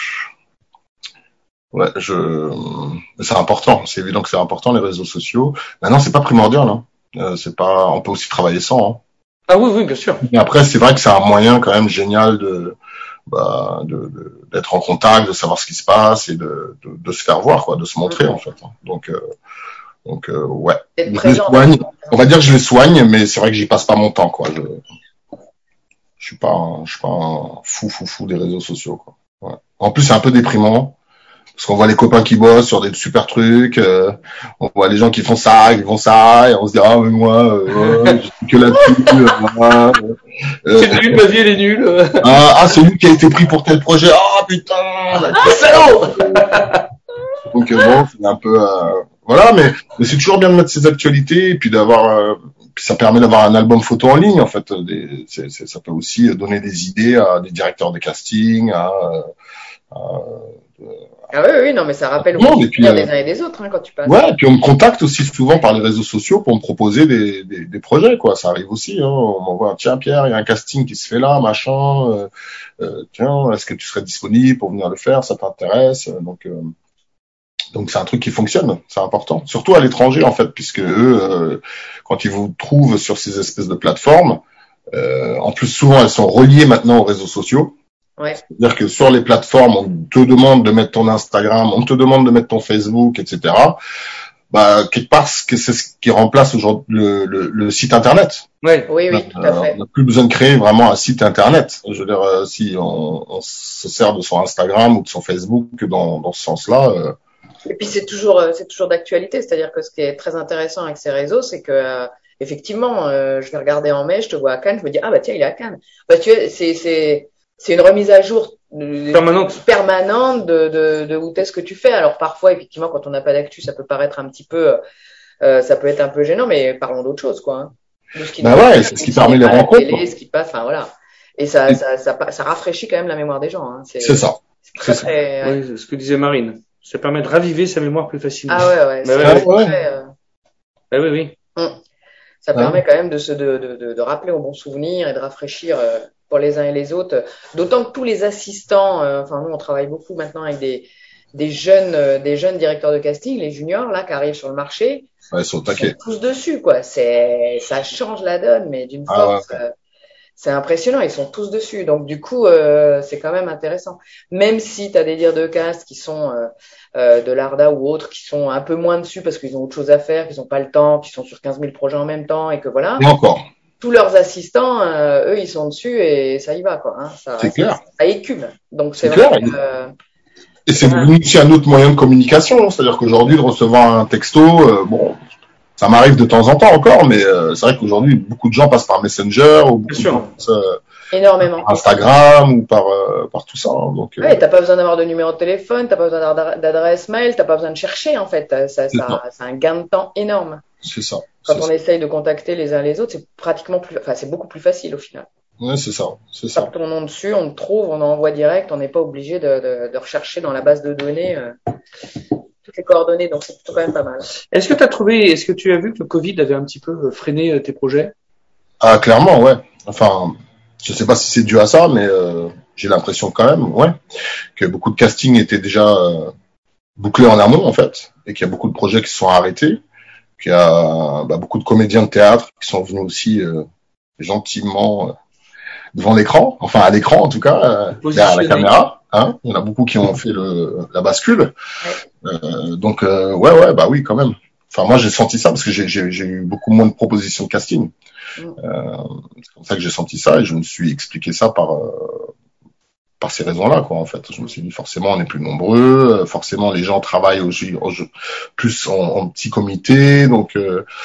ouais, c'est important. C'est évident que c'est important les réseaux sociaux. Maintenant, c'est pas primordial. Hein. C'est pas. On peut aussi travailler sans. Hein. Ah oui, bien sûr. Mais après, c'est vrai que c'est un moyen quand même génial d'être en contact, de savoir ce qui se passe et de se faire voir, quoi, de se montrer en fait. Donc ouais. Je les soigne. On va dire que je les soigne, mais c'est vrai que j'y passe pas mon temps, quoi. Je suis pas un fou des réseaux sociaux, quoi. Ouais. En plus, c'est un peu déprimant. Parce qu'on voit les copains qui bossent sur des super trucs, on voit les gens qui font ça, et on se dit ah mais moi, je suis que là-dessus. C'est nul, vas-y, elle est nulle. C'est lui qui a été pris pour tel projet. Ah putain, salaud. Donc bon, c'est un peu voilà, mais c'est toujours bien de mettre ses actualités et puis puis ça permet d'avoir un album photo en ligne en fait. Ça peut aussi donner des idées à des directeurs de casting, Ah oui, non, mais ça rappelle des uns et des autres, hein, quand tu passes. Ouais, et puis on me contacte aussi souvent par les réseaux sociaux pour me proposer des projets, quoi. Ça arrive aussi, hein. On m'envoie, tiens, Pierre, il y a un casting qui se fait là, machin, tiens, est-ce que tu serais disponible pour venir le faire, ça t'intéresse? Donc c'est un truc qui fonctionne, c'est important. Surtout à l'étranger, en fait, puisque eux, quand ils vous trouvent sur ces espèces de plateformes, en plus souvent elles sont reliées maintenant aux réseaux sociaux. Ouais. C'est-à-dire que sur les plateformes, on te demande de mettre ton Instagram, on te demande de mettre ton Facebook, etc. Bah, quelque part, c'est ce qui remplace aujourd'hui le site Internet. Ouais. Oui, tout à fait. On n'a plus besoin de créer vraiment un site Internet. Je veux dire, si on se sert de son Instagram ou de son Facebook dans ce sens-là. Et puis c'est toujours d'actualité. C'est-à-dire que ce qui est très intéressant avec ces réseaux, c'est que effectivement, je vais regarder en mai, je te vois à Cannes, je me dis ah bah tiens, il est à Cannes. Bah tu vois, c'est une remise à jour permanente de où est-ce que tu fais. Alors parfois, effectivement, quand on n'a pas d'actu, ça peut paraître un petit peu, ça peut être un peu gênant, mais parlons d'autre chose, quoi. Hein. De ce qui c'est ce qui permet les rencontres. Télé, ce qui passe, enfin voilà. Et ça rafraîchit quand même la mémoire des gens. Hein. C'est ça. C'est ça. Oui, ce que disait Marine. Ça permet de raviver sa mémoire plus facilement. Ah ouais. Oui. Ça permet quand même de rappeler aux bons souvenirs et de rafraîchir pour les uns et les autres. D'autant que tous les assistants, nous on travaille beaucoup maintenant avec des jeunes directeurs de casting, les juniors là qui arrivent sur le marché. Ouais, ils sont tous dessus quoi. Ça change la donne, mais d'une force. C'est impressionnant, ils sont tous dessus. Donc du coup, c'est quand même intéressant. Même si tu as des dires de cast qui sont de l'Arda ou autres, qui sont un peu moins dessus parce qu'ils ont autre chose à faire, qu'ils n'ont pas le temps, qu'ils sont sur 15 000 projets en même temps et que voilà. Et encore. Tous leurs assistants, eux, ils sont dessus et ça y va quoi. Hein. C'est clair. Ça écume. Donc c'est vrai que, et c'est devenu aussi un autre moyen de communication. C'est-à-dire qu'aujourd'hui, de recevoir un texto, ça m'arrive de temps en temps encore, mais c'est vrai qu'aujourd'hui, beaucoup de gens passent par Messenger ou beaucoup de gens passent, énormément. Par Instagram ou par tout ça. Hein, donc, ouais, t'as pas besoin d'avoir de numéro de téléphone, t'as pas besoin d'adresse mail, t'as pas besoin de chercher en fait. C'est un gain de temps énorme. C'est ça. Quand on essaye de contacter les uns les autres, c'est beaucoup plus facile au final. Ouais, c'est ça. Tape ton nom dessus, on te trouve, on envoie direct, on n'est pas obligé de rechercher dans la base de données toutes les coordonnées, donc c'est plutôt quand même pas mal. Est-ce que tu as vu que le Covid avait un petit peu freiné tes projets? Ah, clairement, ouais. Enfin, je sais pas si c'est dû à ça, mais j'ai l'impression quand même, ouais, que beaucoup de castings étaient déjà bouclés en amont, en fait, et qu'il y a beaucoup de projets qui se sont arrêtés, qu'il y a beaucoup de comédiens de théâtre qui sont venus aussi gentiment devant l'écran, enfin à l'écran en tout cas, derrière la caméra. Hein, il y en a beaucoup qui ont fait la bascule. Donc oui quand même. Enfin moi j'ai senti ça parce que j'ai eu beaucoup moins de propositions de casting. C'est comme ça que j'ai senti ça et je me suis expliqué ça par ces raisons-là quoi en fait. Je me suis dit forcément on est plus nombreux, forcément les gens travaillent plus en petits comités donc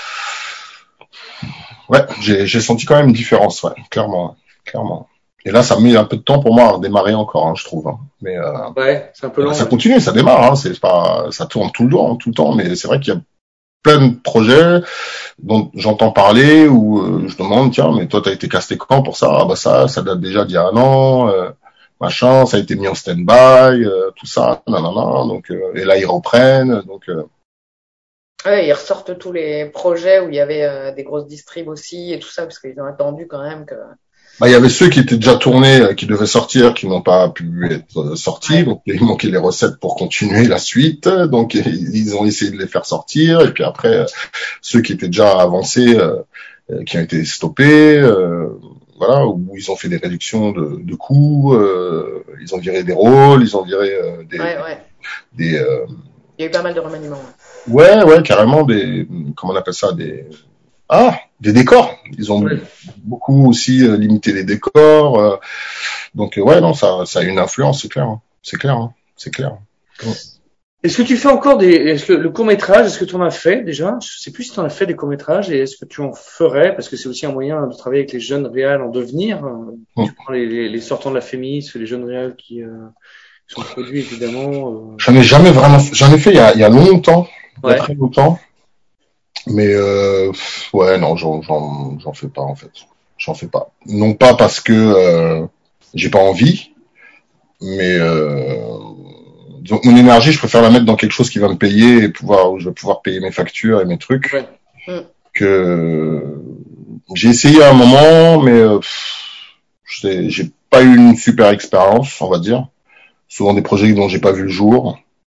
j'ai senti quand même une différence clairement. Et là, ça met un peu de temps pour moi à redémarrer encore, hein, je trouve. Hein. Mais c'est un peu long. Ça continue, ça démarre. Hein. C'est pas, ça tourne tout le temps. Mais c'est vrai qu'il y a plein de projets dont j'entends parler où je demande, tiens, mais toi, t'as été casté quand pour ça? Ah bah ça date déjà d'il y a un an. Machin, ça a été mis en stand-by, tout ça, nanana. Donc et là ils reprennent. Donc ouais, ils ressortent tous les projets où il y avait des grosses distribs aussi et tout ça parce qu'ils ont attendu quand même que. Il y avait ceux qui étaient déjà tournés, qui devaient sortir, qui n'ont pas pu être sortis, donc il manquait les recettes pour continuer la suite, donc ils ont essayé de les faire sortir, et puis après ceux qui étaient déjà avancés, qui ont été stoppés, voilà, où ils ont fait des réductions de coûts, ils ont viré des rôles, ils ont viré il y a eu pas mal de remaniements. Ouais, carrément comment on appelle ça, des décors. Ils ont beaucoup aussi limité les décors. Donc non, ça a une influence, c'est clair. Hein. C'est clair. Ouais. Est-ce que tu fais encore le court-métrage, est-ce que tu en as fait déjà? Je sais plus si tu en as fait des courts-métrages et est-ce que tu en ferais parce que c'est aussi un moyen de travailler avec les jeunes réals en devenir. Tu prends les sortants de la Fémis, les jeunes réals qui sont produits évidemment. J'en ai fait il y a longtemps. il y a très longtemps. Mais ouais, non, j'en fais pas en fait. J'en fais pas. Non pas parce que j'ai pas envie, mais donc mon énergie, je préfère la mettre dans quelque chose qui va me payer et où je vais pouvoir payer mes factures et mes trucs. Ouais. Que j'ai essayé à un moment, mais j'ai pas eu une super expérience, on va dire. Souvent des projets dont j'ai pas vu le jour.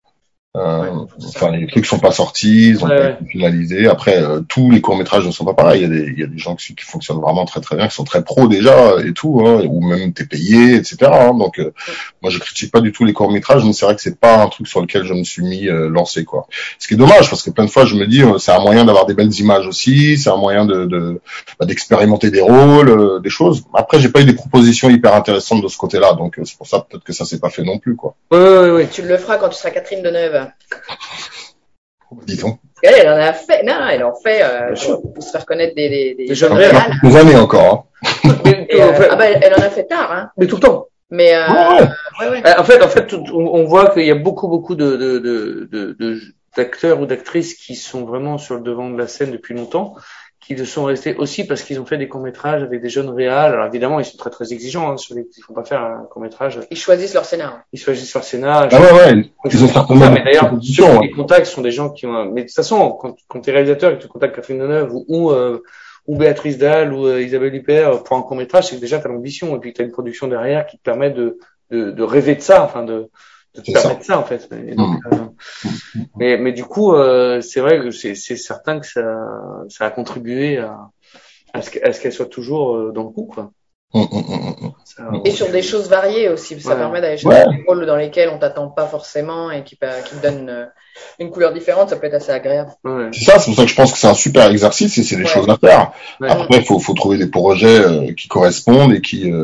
Enfin, les trucs sont pas sortis, ils ont pas été finalisés. Après, tous les courts-métrages ne sont pas pareils. Il y a des gens qui fonctionnent vraiment très très bien, qui sont très pros déjà et tout, hein, ou même t'es payé, etc. Hein, donc, moi, je critique pas du tout les courts-métrages, mais c'est vrai que c'est pas un truc sur lequel je me suis mis lancé, quoi. Ce qui est dommage, parce que plein de fois, je me dis, c'est un moyen d'avoir des belles images aussi, c'est un moyen d'expérimenter des rôles, des choses. Après, j'ai pas eu des propositions hyper intéressantes de ce côté-là, donc c'est pour ça peut-être que ça s'est pas fait non plus, quoi. Oui. Tu le feras quand tu seras Catherine Deneuve. Dis-donc. Elle en a fait. Non, elle en fait pour se faire connaître des jeunes réals. Des années encore. Hein. Elle en a fait tard. Hein. Mais tout le temps. Mais ouais. En fait, on voit qu'il y a beaucoup d'acteurs ou d'actrices qui sont vraiment sur le devant de la scène depuis longtemps, qui le sont restés aussi parce qu'ils ont fait des courts-métrages avec des jeunes réals. Alors évidemment, ils sont très très exigeants, hein, ils font pas faire un court-métrage. Ils choisissent leur scénar. Ils Ah ouais. Ils ont certainement. Mais d'ailleurs, les contacts sont des gens qui ont. Mais de toute façon, quand t'es réalisateur et que tu contactes Catherine Deneuve ou Béatrice Dalle ou Isabelle Huppert pour un court-métrage, c'est que déjà t'as l'ambition et puis t'as une production derrière qui te permet de rêver de ça, enfin de te permettre ça en fait. Et donc, mais du coup, c'est vrai que c'est certain que ça a contribué à ce qu'elle soit toujours dans le coup, quoi. Et sur des choses variées aussi, ça permet d'aller chercher des rôles dans lesquels on t'attend pas forcément et qui te donnent une couleur différente, ça peut être assez agréable. C'est ça, c'est pour ça que je pense que c'est un super exercice et c'est des choses à faire. Après, il faut trouver des projets qui correspondent et qui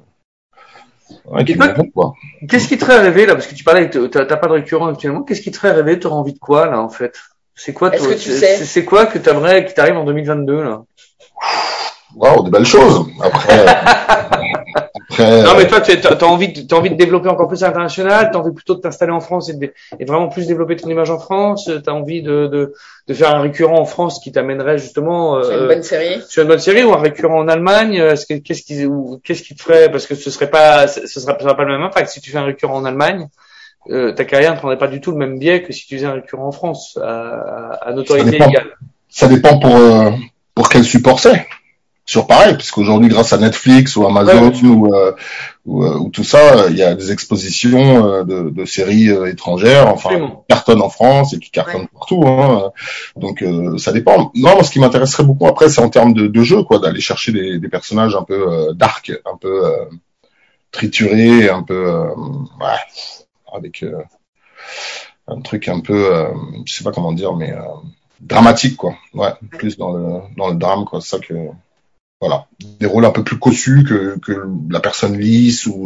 quoi. Qu'est-ce qui te ferait rêver là, parce que tu parlais que t'as pas de récurrent actuellement, qu'est-ce qui te ferait rêver, t'aurais envie de quoi là en fait? C'est quoi Est-ce que tu sais? C'est quoi que t'aimerais qui t'arrive en 2022 là? Waouh, de belles choses. Après, non, mais toi, t'as envie de développer encore plus à l'international, t'as envie plutôt de t'installer en France et vraiment plus développer ton image en France, t'as envie de faire un récurrent en France qui t'amènerait justement, sur une bonne série. Sur une bonne série ou un récurrent en Allemagne, qu'est-ce qui te ferait, parce que ce sera pas le même impact si tu fais un récurrent en Allemagne. Ta carrière ne prendrait pas du tout le même biais que si tu faisais un récurrent en France, à notoriété égale. Ça dépend pour quel support c'est. Sur pareil, puisqu'aujourd'hui, grâce à Netflix ou Amazon ou tout ça, il y a des expositions de séries étrangères, enfin, qui cartonnent en France et qui cartonnent partout. Hein. Donc, ça dépend. Non, moi, ce qui m'intéresserait beaucoup après, c'est en termes de jeu, quoi, d'aller chercher des personnages un peu dark, un peu triturés, un peu avec un truc un peu, je sais pas comment dire, mais dramatique, quoi. Ouais, plus dans le drame, quoi. C'est ça que voilà, des rôles un peu plus cossus que la personne lisse ou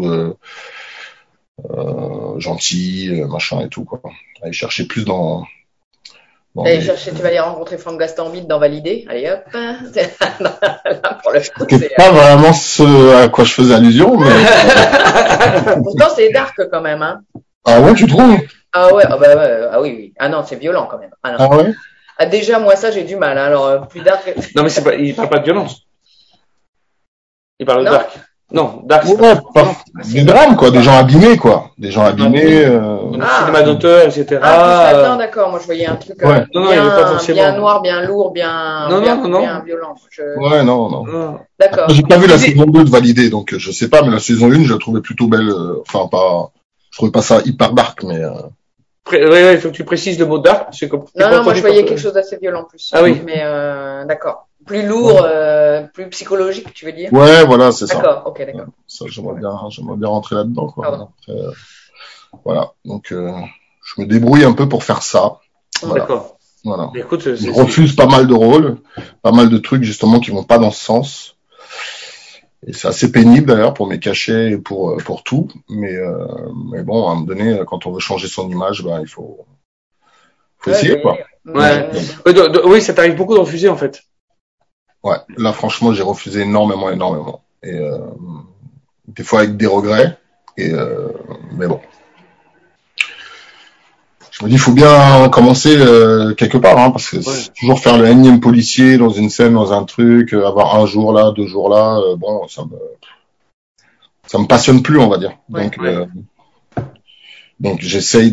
gentille, machin et tout, quoi. Aller chercher plus dans tu vas aller rencontrer Franck Gastambide dans Validé. Allez hop. Pour le coup, c'est pas vraiment ce à quoi je faisais allusion, mais pourtant c'est dark quand même, hein. Ah ouais, tu trouves? Ah ouais, ah oui. Ah non, c'est violent quand même. Ah ouais? Ah déjà, moi ça j'ai du mal. Hein. Alors plus dark. Non mais il parle pas de violence. Il parle de dark. Non, dark. Ouais, des drames, quoi, des gens abîmés, quoi. Des gens abîmés. Cinéma d'auteur, etc. Non, d'accord, moi je voyais un truc bien noir, bien lourd, bien violent. Ouais, non. D'accord. J'ai pas vu la saison 2 de Validé, donc je sais pas, mais la saison 1, je la trouvais plutôt belle. Enfin, je trouvais pas ça hyper dark, mais. Ouais, il faut que tu précises le mot dark. Non, moi je voyais quelque chose d'assez violent en plus. Ah oui. Mais d'accord. Plus lourd, plus psychologique, tu veux dire? Ouais, voilà, c'est ça. D'accord, ok, d'accord. Ça, j'aimerais bien rentrer là-dedans, quoi. Après, voilà. Donc, je me débrouille un peu pour faire ça. Voilà. D'accord. Voilà. Mais écoute, je refuse pas mal de rôles, pas mal de trucs, justement, qui vont pas dans ce sens. Et c'est assez pénible, d'ailleurs, pour mes cachets et pour tout. Mais bon, à un moment donné, quand on veut changer son image, il faut essayer, quoi. Ouais. Oui, ça t'arrive beaucoup de refuser, en fait. Ouais, là franchement j'ai refusé énormément et des fois avec des regrets mais bon, je me dis, il faut bien commencer quelque part, hein, parce que toujours faire le énième policier dans une scène, dans un truc, avoir un jour là, 2 jours là, bon, ça me passionne plus, on va dire. Donc j'essaye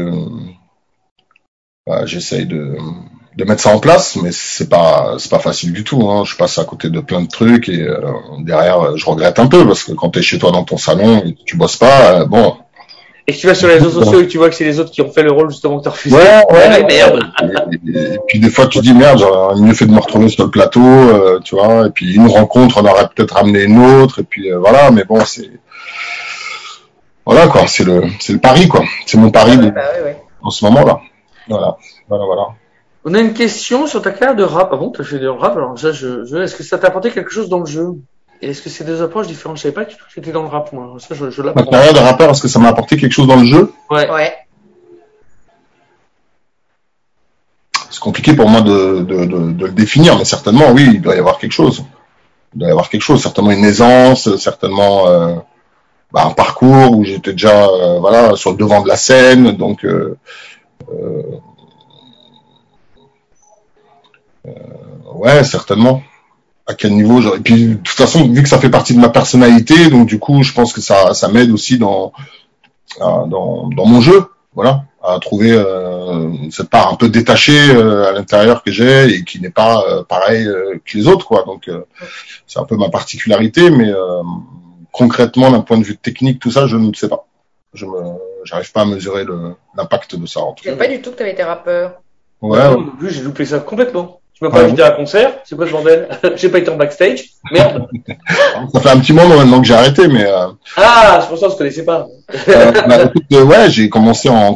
de mettre ça en place, mais c'est pas facile du tout, hein. Je passe à côté de plein de trucs et derrière je regrette un peu parce que quand t'es chez toi dans ton salon et que tu bosses pas, bon. Et que tu vas sur les réseaux sociaux et que tu vois que c'est les autres qui ont fait le rôle justement que t'as refusé. Merde. Et puis des fois tu dis merde, j'aurais mieux fait de me retrouver sur le plateau, tu vois. Et puis une rencontre, on aurait peut-être ramené une autre. Et puis voilà, mais bon, voilà quoi, c'est le pari quoi. C'est mon pari en ce moment-là. Voilà. On a une question sur ta carrière de rap. Ah bon, t'as fait du rap, alors ça, est-ce que ça t'a apporté quelque chose dans le jeu? Et est-ce que c'est deux approches différentes? Je savais pas que tu étais dans le rap, moi. Ça, je l'apprends. Ma carrière de rappeur, est-ce que ça m'a apporté quelque chose dans le jeu? Ouais. C'est compliqué pour moi de le définir, mais certainement, oui, il doit y avoir quelque chose. Certainement une aisance, certainement un parcours où j'étais déjà sur le devant de la scène, donc ouais, certainement. À quel niveau et puis de toute façon, vu que ça fait partie de ma personnalité, donc du coup, je pense que ça m'aide aussi dans mon jeu, voilà, à trouver cette part un peu détachée à l'intérieur que j'ai et qui n'est pas pareil que les autres, quoi. Donc c'est un peu ma particularité, mais concrètement, d'un point de vue technique, tout ça, je ne sais pas. J'arrive pas à mesurer l'impact de ça. En tout cas. Je savais pas du tout que tu avais été rappeur. Ouais. Non plus, j'ai loupé ça complètement. Tu m'as pas invité à un concert, c'est quoi ce bordel? J'ai pas été en backstage, merde. Ça fait un petit moment maintenant que j'ai arrêté, mais. Ah, c'est pour ça que je connaissais pas. Écoute, j'ai commencé en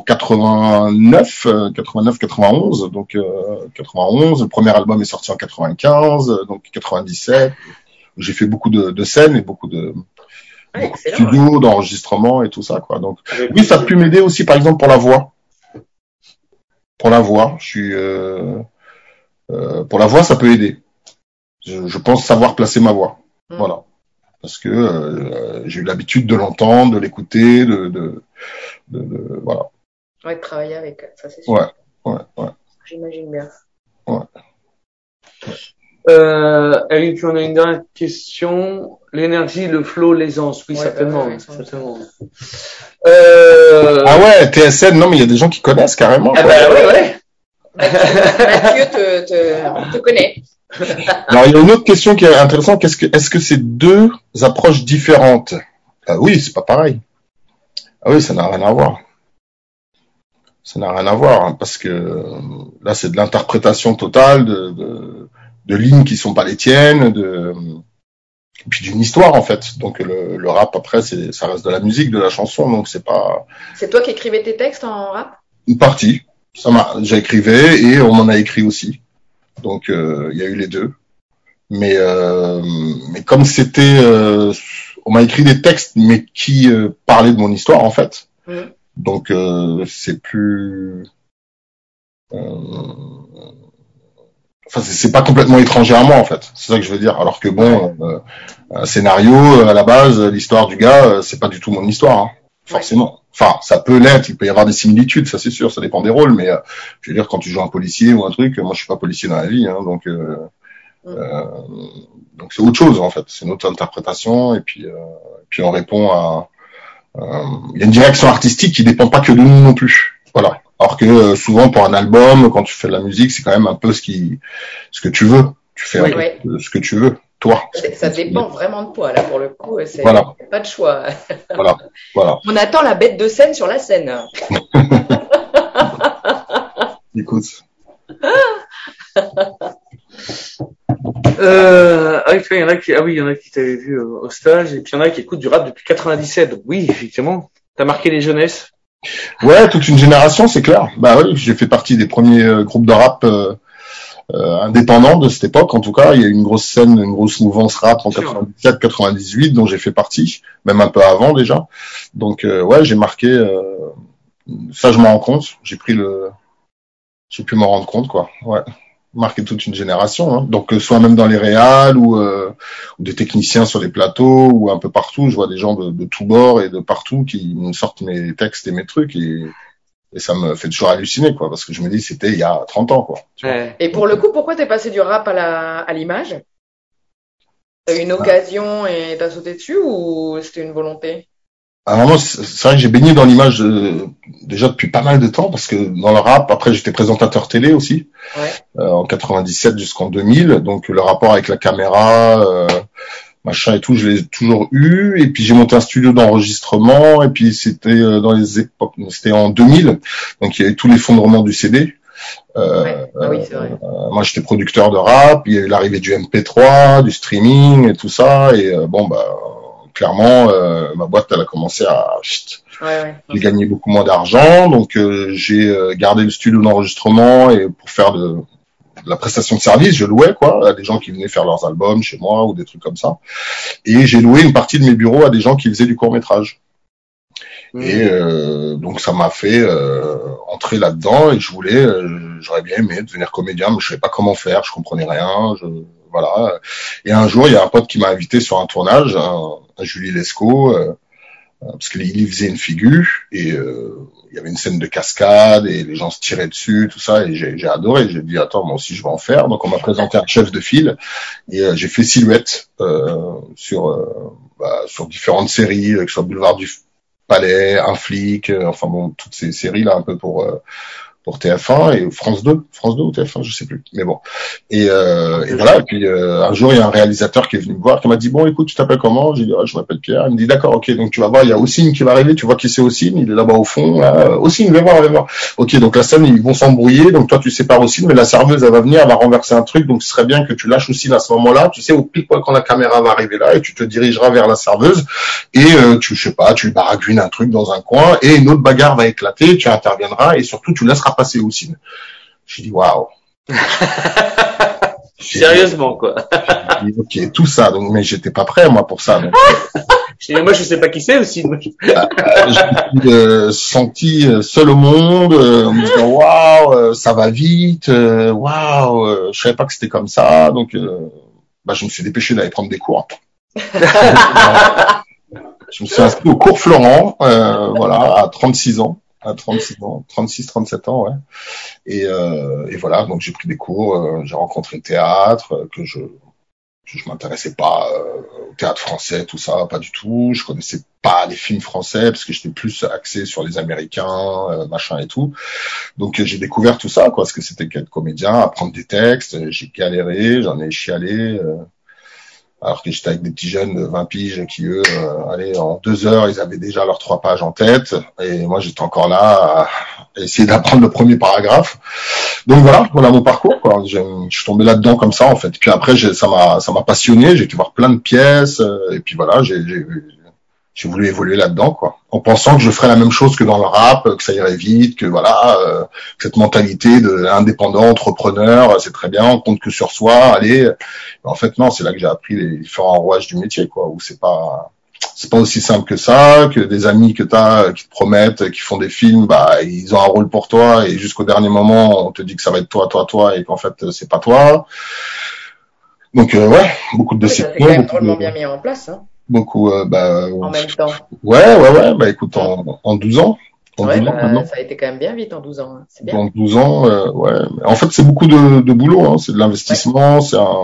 91, donc 91. Le premier album est sorti en 95, donc 97. J'ai fait beaucoup de scènes et beaucoup de studios, d'enregistrements et tout ça, quoi. Donc oui, ça a pu m'aider aussi, par exemple, pour la voix. Je suis pour la voix, ça peut aider. Je pense savoir placer ma voix. Voilà. Parce que j'ai eu l'habitude de l'entendre, de l'écouter, voilà. Ouais, de travailler avec, ça c'est sûr. Ouais. J'imagine bien. Ouais. Et puis on a une dernière question. L'énergie, le flow, l'aisance. Oui, certainement. Certainement. Ah ouais, TSN, non mais il y a des gens qui connaissent carrément. Ah bah ouais. Mathieu te connaît. Alors il y a une autre question qui est intéressante. Est-ce que c'est deux approches différentes? Oui, c'est pas pareil. Ah oui, ça n'a rien à voir. Hein, parce que là c'est de l'interprétation totale de lignes qui sont pas les tiennes, et puis d'une histoire en fait. Donc le rap après ça reste de la musique, de la chanson, donc c'est pas. C'est toi qui écrivais tes textes en rap? Une partie. J'écrivais et on m'en a écrit aussi. Donc il y a eu les deux. Mais comme c'était on m'a écrit des textes mais qui parlaient de mon histoire en fait. Donc c'est plus c'est pas complètement étranger à moi en fait. C'est ça que je veux dire. Alors que bon un scénario à la base, l'histoire du gars, c'est pas du tout mon histoire, hein, forcément. Enfin, ça peut l'être, il peut y avoir des similitudes, ça c'est sûr, ça dépend des rôles, mais je veux dire quand tu joues un policier ou un truc, moi je suis pas policier dans la vie, hein, donc c'est autre chose en fait, c'est une autre interprétation et puis on répond à il y a une direction artistique qui dépend pas que de nous non plus, voilà. Alors que souvent pour un album, quand tu fais de la musique, c'est quand même un peu ce que tu veux, tu fais ce que tu veux. Toi. Ça dépend vraiment de toi, là, pour le coup. C'est pas de choix. Voilà. On attend la bête de scène sur la scène. Écoute. Il y en a qui t'avaient vu au stage, et puis il y en a qui écoutent du rap depuis 97. Donc oui, effectivement, t'as marqué les jeunesses. Ouais, toute une génération, c'est clair. Bah oui, j'ai fait partie des premiers groupes de rap indépendant de cette époque. En tout cas, il y a eu une grosse scène, une grosse mouvance rap en 97-98 dont j'ai fait partie, même un peu avant déjà. Donc ouais, j'ai marqué ça, je m'en rends compte. J'ai pu m'en rendre compte, quoi. Ouais, marqué toute une génération. Hein. Donc soit même dans les réals ou des techniciens sur les plateaux ou un peu partout, je vois des gens de tous bords et de partout qui me sortent mes textes et mes trucs et Et ça me fait toujours halluciner, quoi, parce que je me dis, c'était il y a 30 ans, quoi. Ouais. Et pour le coup, pourquoi t'es passé du rap à l'image? T'as eu une occasion et t'as sauté dessus ou c'était une volonté? Alors moi, c'est vrai que j'ai baigné dans l'image déjà depuis pas mal de temps, parce que dans le rap, après j'étais présentateur télé aussi, en 97 jusqu'en 2000, donc le rapport avec la caméra, machin et tout, je l'ai toujours eu. Et puis j'ai monté un studio d'enregistrement, et puis c'était dans les époques, c'était en 2000, donc il y a eu tout l'effondrement du CD. Oui, c'est vrai. Moi j'étais producteur de rap, il y a eu l'arrivée du MP3, du streaming et tout ça, et clairement ma boîte elle a commencé à j'ai gagné beaucoup moins d'argent, donc j'ai gardé le studio d'enregistrement, et pour faire de la prestation de service, je louais quoi à des gens qui venaient faire leurs albums chez moi ou des trucs comme ça, et j'ai loué une partie de mes bureaux à des gens qui faisaient du court-métrage. Et donc ça m'a fait entrer là-dedans, et j'aurais bien aimé devenir comédien, mais je savais pas comment faire, je comprenais rien, voilà. Et un jour, il y a un pote qui m'a invité sur un tournage, à Julie Lescaut, parce qu'il faisait une figure, et il y avait une scène de cascade et les gens se tiraient dessus, tout ça, et j'ai adoré. J'ai dit attends, moi aussi je vais en faire. Donc on m'a présenté un chef de file, et j'ai fait Silhouette sur différentes séries, que ce soit Boulevard du Palais, Un flic, enfin bon, toutes ces séries là un peu pour TF1 et France 2 ou TF1, je sais plus, mais bon. Et voilà. Et puis un jour, il y a un réalisateur qui est venu me voir, qui m'a dit bon, écoute, tu t'appelles comment? J'ai dit je m'appelle Pierre. Il me dit d'accord, ok, donc tu vas voir, il y a Ossine qui va arriver. Tu vois qui c'est Ossine? Il est là-bas au fond. Ossine, viens voir. Ok, donc la scène, ils vont s'embrouiller. Donc toi, tu sépares Ossine, mais la serveuse, elle va venir, elle va renverser un truc. Donc ce serait bien que tu lâches Ossine à ce moment-là. Tu sais, au pile poil quand la caméra va arriver là, et tu te dirigeras vers la serveuse, et tu lui baragouines un truc dans un coin, et une autre bagarre va éclater. Tu interviendras, et surtout, tu laisseras passer Ossine. J'ai dit waouh. Sérieusement quoi. J'ai dit, ok, tout ça, donc mais j'étais pas prêt moi pour ça. Donc, moi je sais pas qui c'est aussi. Je me suis senti seul au monde, en me disant waouh, ça va vite, waouh, je savais pas que c'était comme ça, donc je me suis dépêché d'aller prendre des cours. Je me suis inscrit au cours Florent, à 36 ans. À 37 ans, ouais. Et voilà, donc j'ai pris des cours, j'ai rencontré le théâtre, que je m'intéressais pas au théâtre français, tout ça, pas du tout. Je connaissais pas les films français parce que j'étais plus axé sur les Américains, machin et tout. Donc j'ai découvert tout ça, quoi, ce que c'était qu'être comédien, apprendre des textes. J'ai galéré, j'en ai chialé. Alors que j'étais avec des petits jeunes de 20 piges qui, eux, en 2 heures, ils avaient déjà leurs 3 pages en tête. Et moi, j'étais encore là à essayer d'apprendre le premier paragraphe. Donc voilà mon parcours, quoi. Je suis tombé là-dedans comme ça, en fait. Puis après, ça m'a passionné. J'ai été voir plein de pièces. Et puis voilà, j'ai voulu évoluer là-dedans, quoi. En pensant que je ferais la même chose que dans le rap, que ça irait vite, que cette mentalité de indépendant, entrepreneur, c'est très bien, on compte que sur soi, allez. Mais en fait, non, c'est là que j'ai appris les différents rouages du métier, quoi, où c'est pas aussi simple que ça, que des amis que t'as, qui te promettent, qui font des films, ils ont un rôle pour toi, et jusqu'au dernier moment, on te dit que ça va être toi, et qu'en fait, c'est pas toi. Donc, beaucoup de déceptions. Ça c'est quand même drôlement bien mis en place, hein. Beaucoup, en même temps. Ouais, écoute, en 12 ans. En 12 ans maintenant. Ça a été quand même bien vite en 12 ans, hein. C'est bien. En 12 ans, ouais. En fait, c'est beaucoup de boulot, hein. C'est de l'investissement,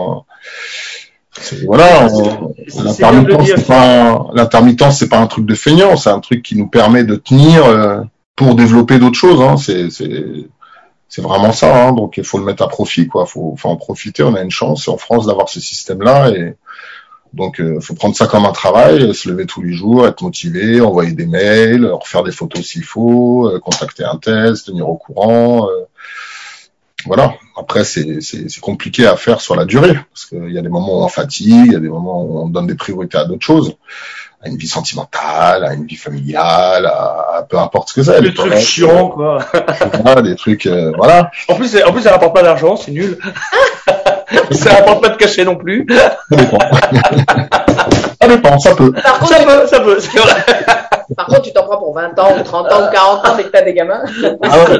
l'intermittence, c'est pas un truc de feignant, c'est un truc qui nous permet de tenir, pour développer d'autres choses, hein. C'est vraiment ça, hein. Donc, il faut le mettre à profit, quoi. Faut en profiter. On a une chance en France d'avoir ce système-là, et donc, faut prendre ça comme un travail, se lever tous les jours, être motivé, envoyer des mails, refaire des photos s'il faut, contacter un tel, se tenir au courant. Voilà. Après, c'est compliqué à faire sur la durée, parce qu'il y a des moments où on fatigue, il y a des moments où on donne des priorités à d'autres choses, à une vie sentimentale, à une vie familiale, à peu importe ce que c'est. Des trucs chiants, quoi. Des trucs, voilà. En plus, ça rapporte pas d'argent, c'est nul. Ça rapporte pas de cachet non plus. Ça dépend. Ça dépend, ça peut. Par contre, ça peut, c'est vrai. Par contre, tu t'en prends pour 20 ans ou 30 ans ou 40 ans dès que t'as des gamins. Ah ouais.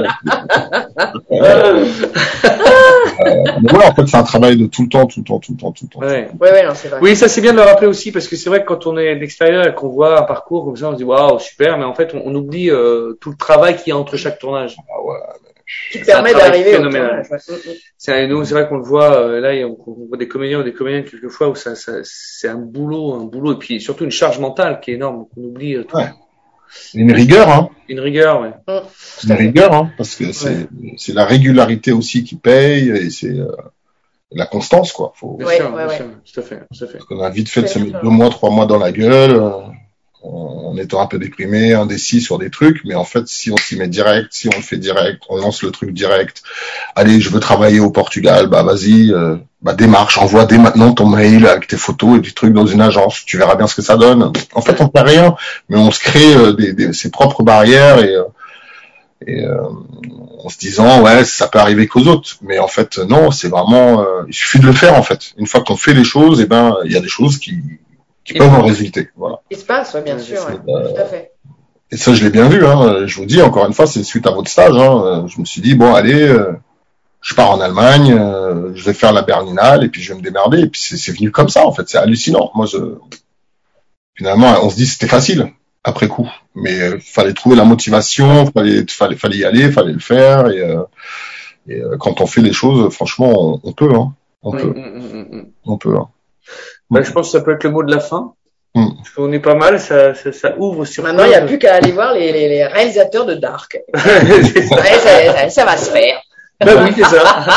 Mais ouais, en fait, c'est un travail de tout le temps. Ouais. Ouais, non, c'est vrai. Oui, ça c'est bien de le rappeler aussi parce que c'est vrai que quand on est de l'extérieur et qu'on voit un parcours comme ça, on se dit waouh, super, mais en fait, on oublie tout le travail qu'il y a entre chaque tournage. Ah ouais. Qui te permet d'arriver au phénoménal. tournage. Nous, c'est vrai qu'on le voit là, on voit des comédiens ou des comédiennes quelquefois où ça c'est un boulot, et puis surtout une charge mentale qui est énorme, qu'on oublie tout. Ouais. Une rigueur, hein. Une rigueur, ouais. Une rigueur, hein, parce que c'est la régularité aussi qui paye et c'est la constance, quoi. Bien sûr, tout à fait. Parce qu'on a vite fait de se mettre 2 mois, 3 mois dans la gueule, en étant un peu déprimé, indécis sur des trucs, mais en fait, si on s'y met direct, si on le fait direct, on lance le truc direct. Allez, je veux travailler au Portugal, bah vas-y, démarche, envoie dès maintenant ton mail avec tes photos et des trucs dans une agence. Tu verras bien ce que ça donne. En fait, on fait rien, mais on se crée ses propres barrières et en se disant ouais, ça peut arriver qu'aux autres. Mais en fait, non, c'est vraiment, il suffit de le faire en fait. Une fois qu'on fait les choses, il y a des choses qui peuvent en résulter. Voilà. Il se passe, bien sûr, tout à fait. Et ça, je l'ai bien vu, hein. Je vous dis, encore une fois, c'est suite à votre stage, hein. Je me suis dit, bon, allez, je pars en Allemagne, je vais faire la Berlinale, et puis je vais me démerder. Et puis c'est venu comme ça, en fait. C'est hallucinant. Moi, finalement, on se dit, c'était facile, après coup. Mais fallait trouver la motivation, fallait y aller, fallait le faire. Et quand on fait les choses, franchement, on peut, hein. On peut, hein. Je pense que ça peut être le mot de la fin. Parce qu'on est pas mal, ça ouvre sur. Maintenant, il n'y a plus qu'à aller voir les réalisateurs de Dark. Ça va se faire. Oui, c'est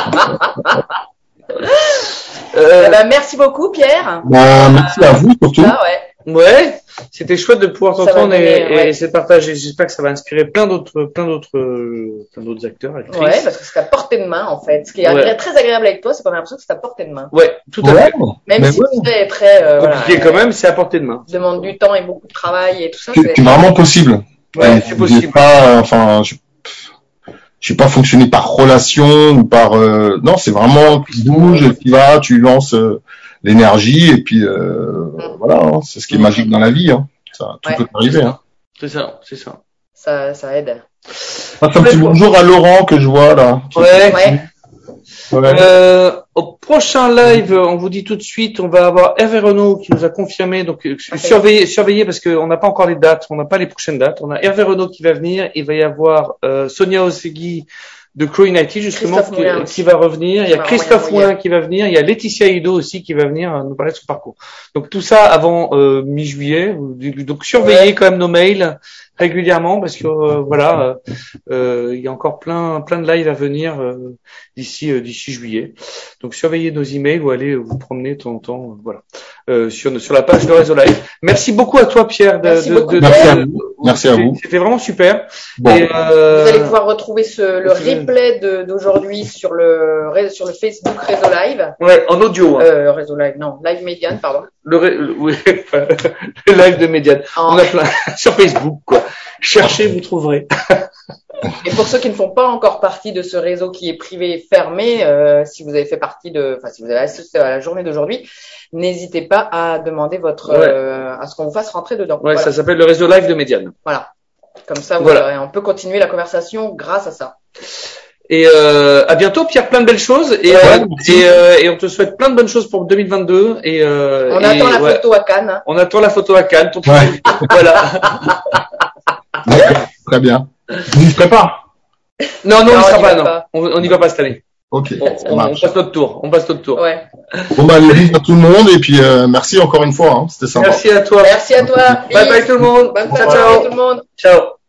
ça. Merci beaucoup, Pierre. Merci à vous, surtout. Ouais, c'était chouette de pouvoir t'entendre et essayer de partager. J'espère que ça va inspirer plein d'autres acteurs, actrices. Ouais, parce que c'est à portée de main, en fait. Ce qui est très agréable avec toi, c'est qu'on a l'impression que c'est à portée de main. Ouais, tout à fait. Même si c'est très, compliqué quand même, c'est à portée de main. Demande du temps et beaucoup de travail et tout ça. C'est vraiment possible. Ouais, c'est possible. J'ai pas fonctionné par relation ou par, non, c'est vraiment, tu bouges, tu vas, tu lances, l'énergie et puis voilà, hein, c'est ce qui est magique dans la vie, hein. Ça tout peut arriver, hein. C'est ça. Ça aide. Un petit bonjour à Laurent que je vois là. Au prochain live, on vous dit tout de suite, on va avoir Hervé Renaud qui nous a confirmé, donc surveillez parce qu'on n'a pas encore les dates, on n'a pas les prochaines dates. On a Hervé Renaud qui va venir, il va y avoir Sonia Osegui de Crew United justement qui va revenir, il y a Christophe Moulin qui va venir, il y a Laetitia Ido aussi qui va venir nous parler de son parcours. Donc tout ça avant mi-juillet, donc surveillez quand même nos mails régulièrement parce que il y a encore plein de lives à venir d'ici juillet. Donc surveillez nos emails ou allez vous promener de temps en temps sur la page de Réseau Live. Merci beaucoup à toi Pierre Merci à vous. C'était vraiment super. Bon. Et, vous allez pouvoir retrouver le replay d'aujourd'hui sur le Facebook Réseau Live. Ouais, en audio. Réseau Live, non, Live Médiane, pardon. Le live de Médiane. On a plein sur Facebook, quoi. Cherchez, vous trouverez. Et pour ceux qui ne font pas encore partie de ce réseau qui est privé et fermé, si vous avez fait partie si vous avez assisté à la journée d'aujourd'hui, n'hésitez pas à demander à ce qu'on vous fasse rentrer dedans. Ouais, ça s'appelle le réseau live de Médiane. Voilà. Comme ça, on peut continuer la conversation grâce à ça. Et à bientôt, Pierre, plein de belles choses et on te souhaite plein de bonnes choses pour 2022 on attend la photo à Cannes. Hein. On attend la photo à Cannes. Voilà. D'accord, très bien. Vous n'y serez pas? Non, on n'y sera pas, non. On n'y va pas cette année. Ok. On passe notre tour. Ouais. Bon bisous à tout le monde et puis merci encore une fois, hein. C'était sympa. Merci à toi. Merci à toi. Bye bye tout le monde. Bonne soirée tout le monde. Ciao.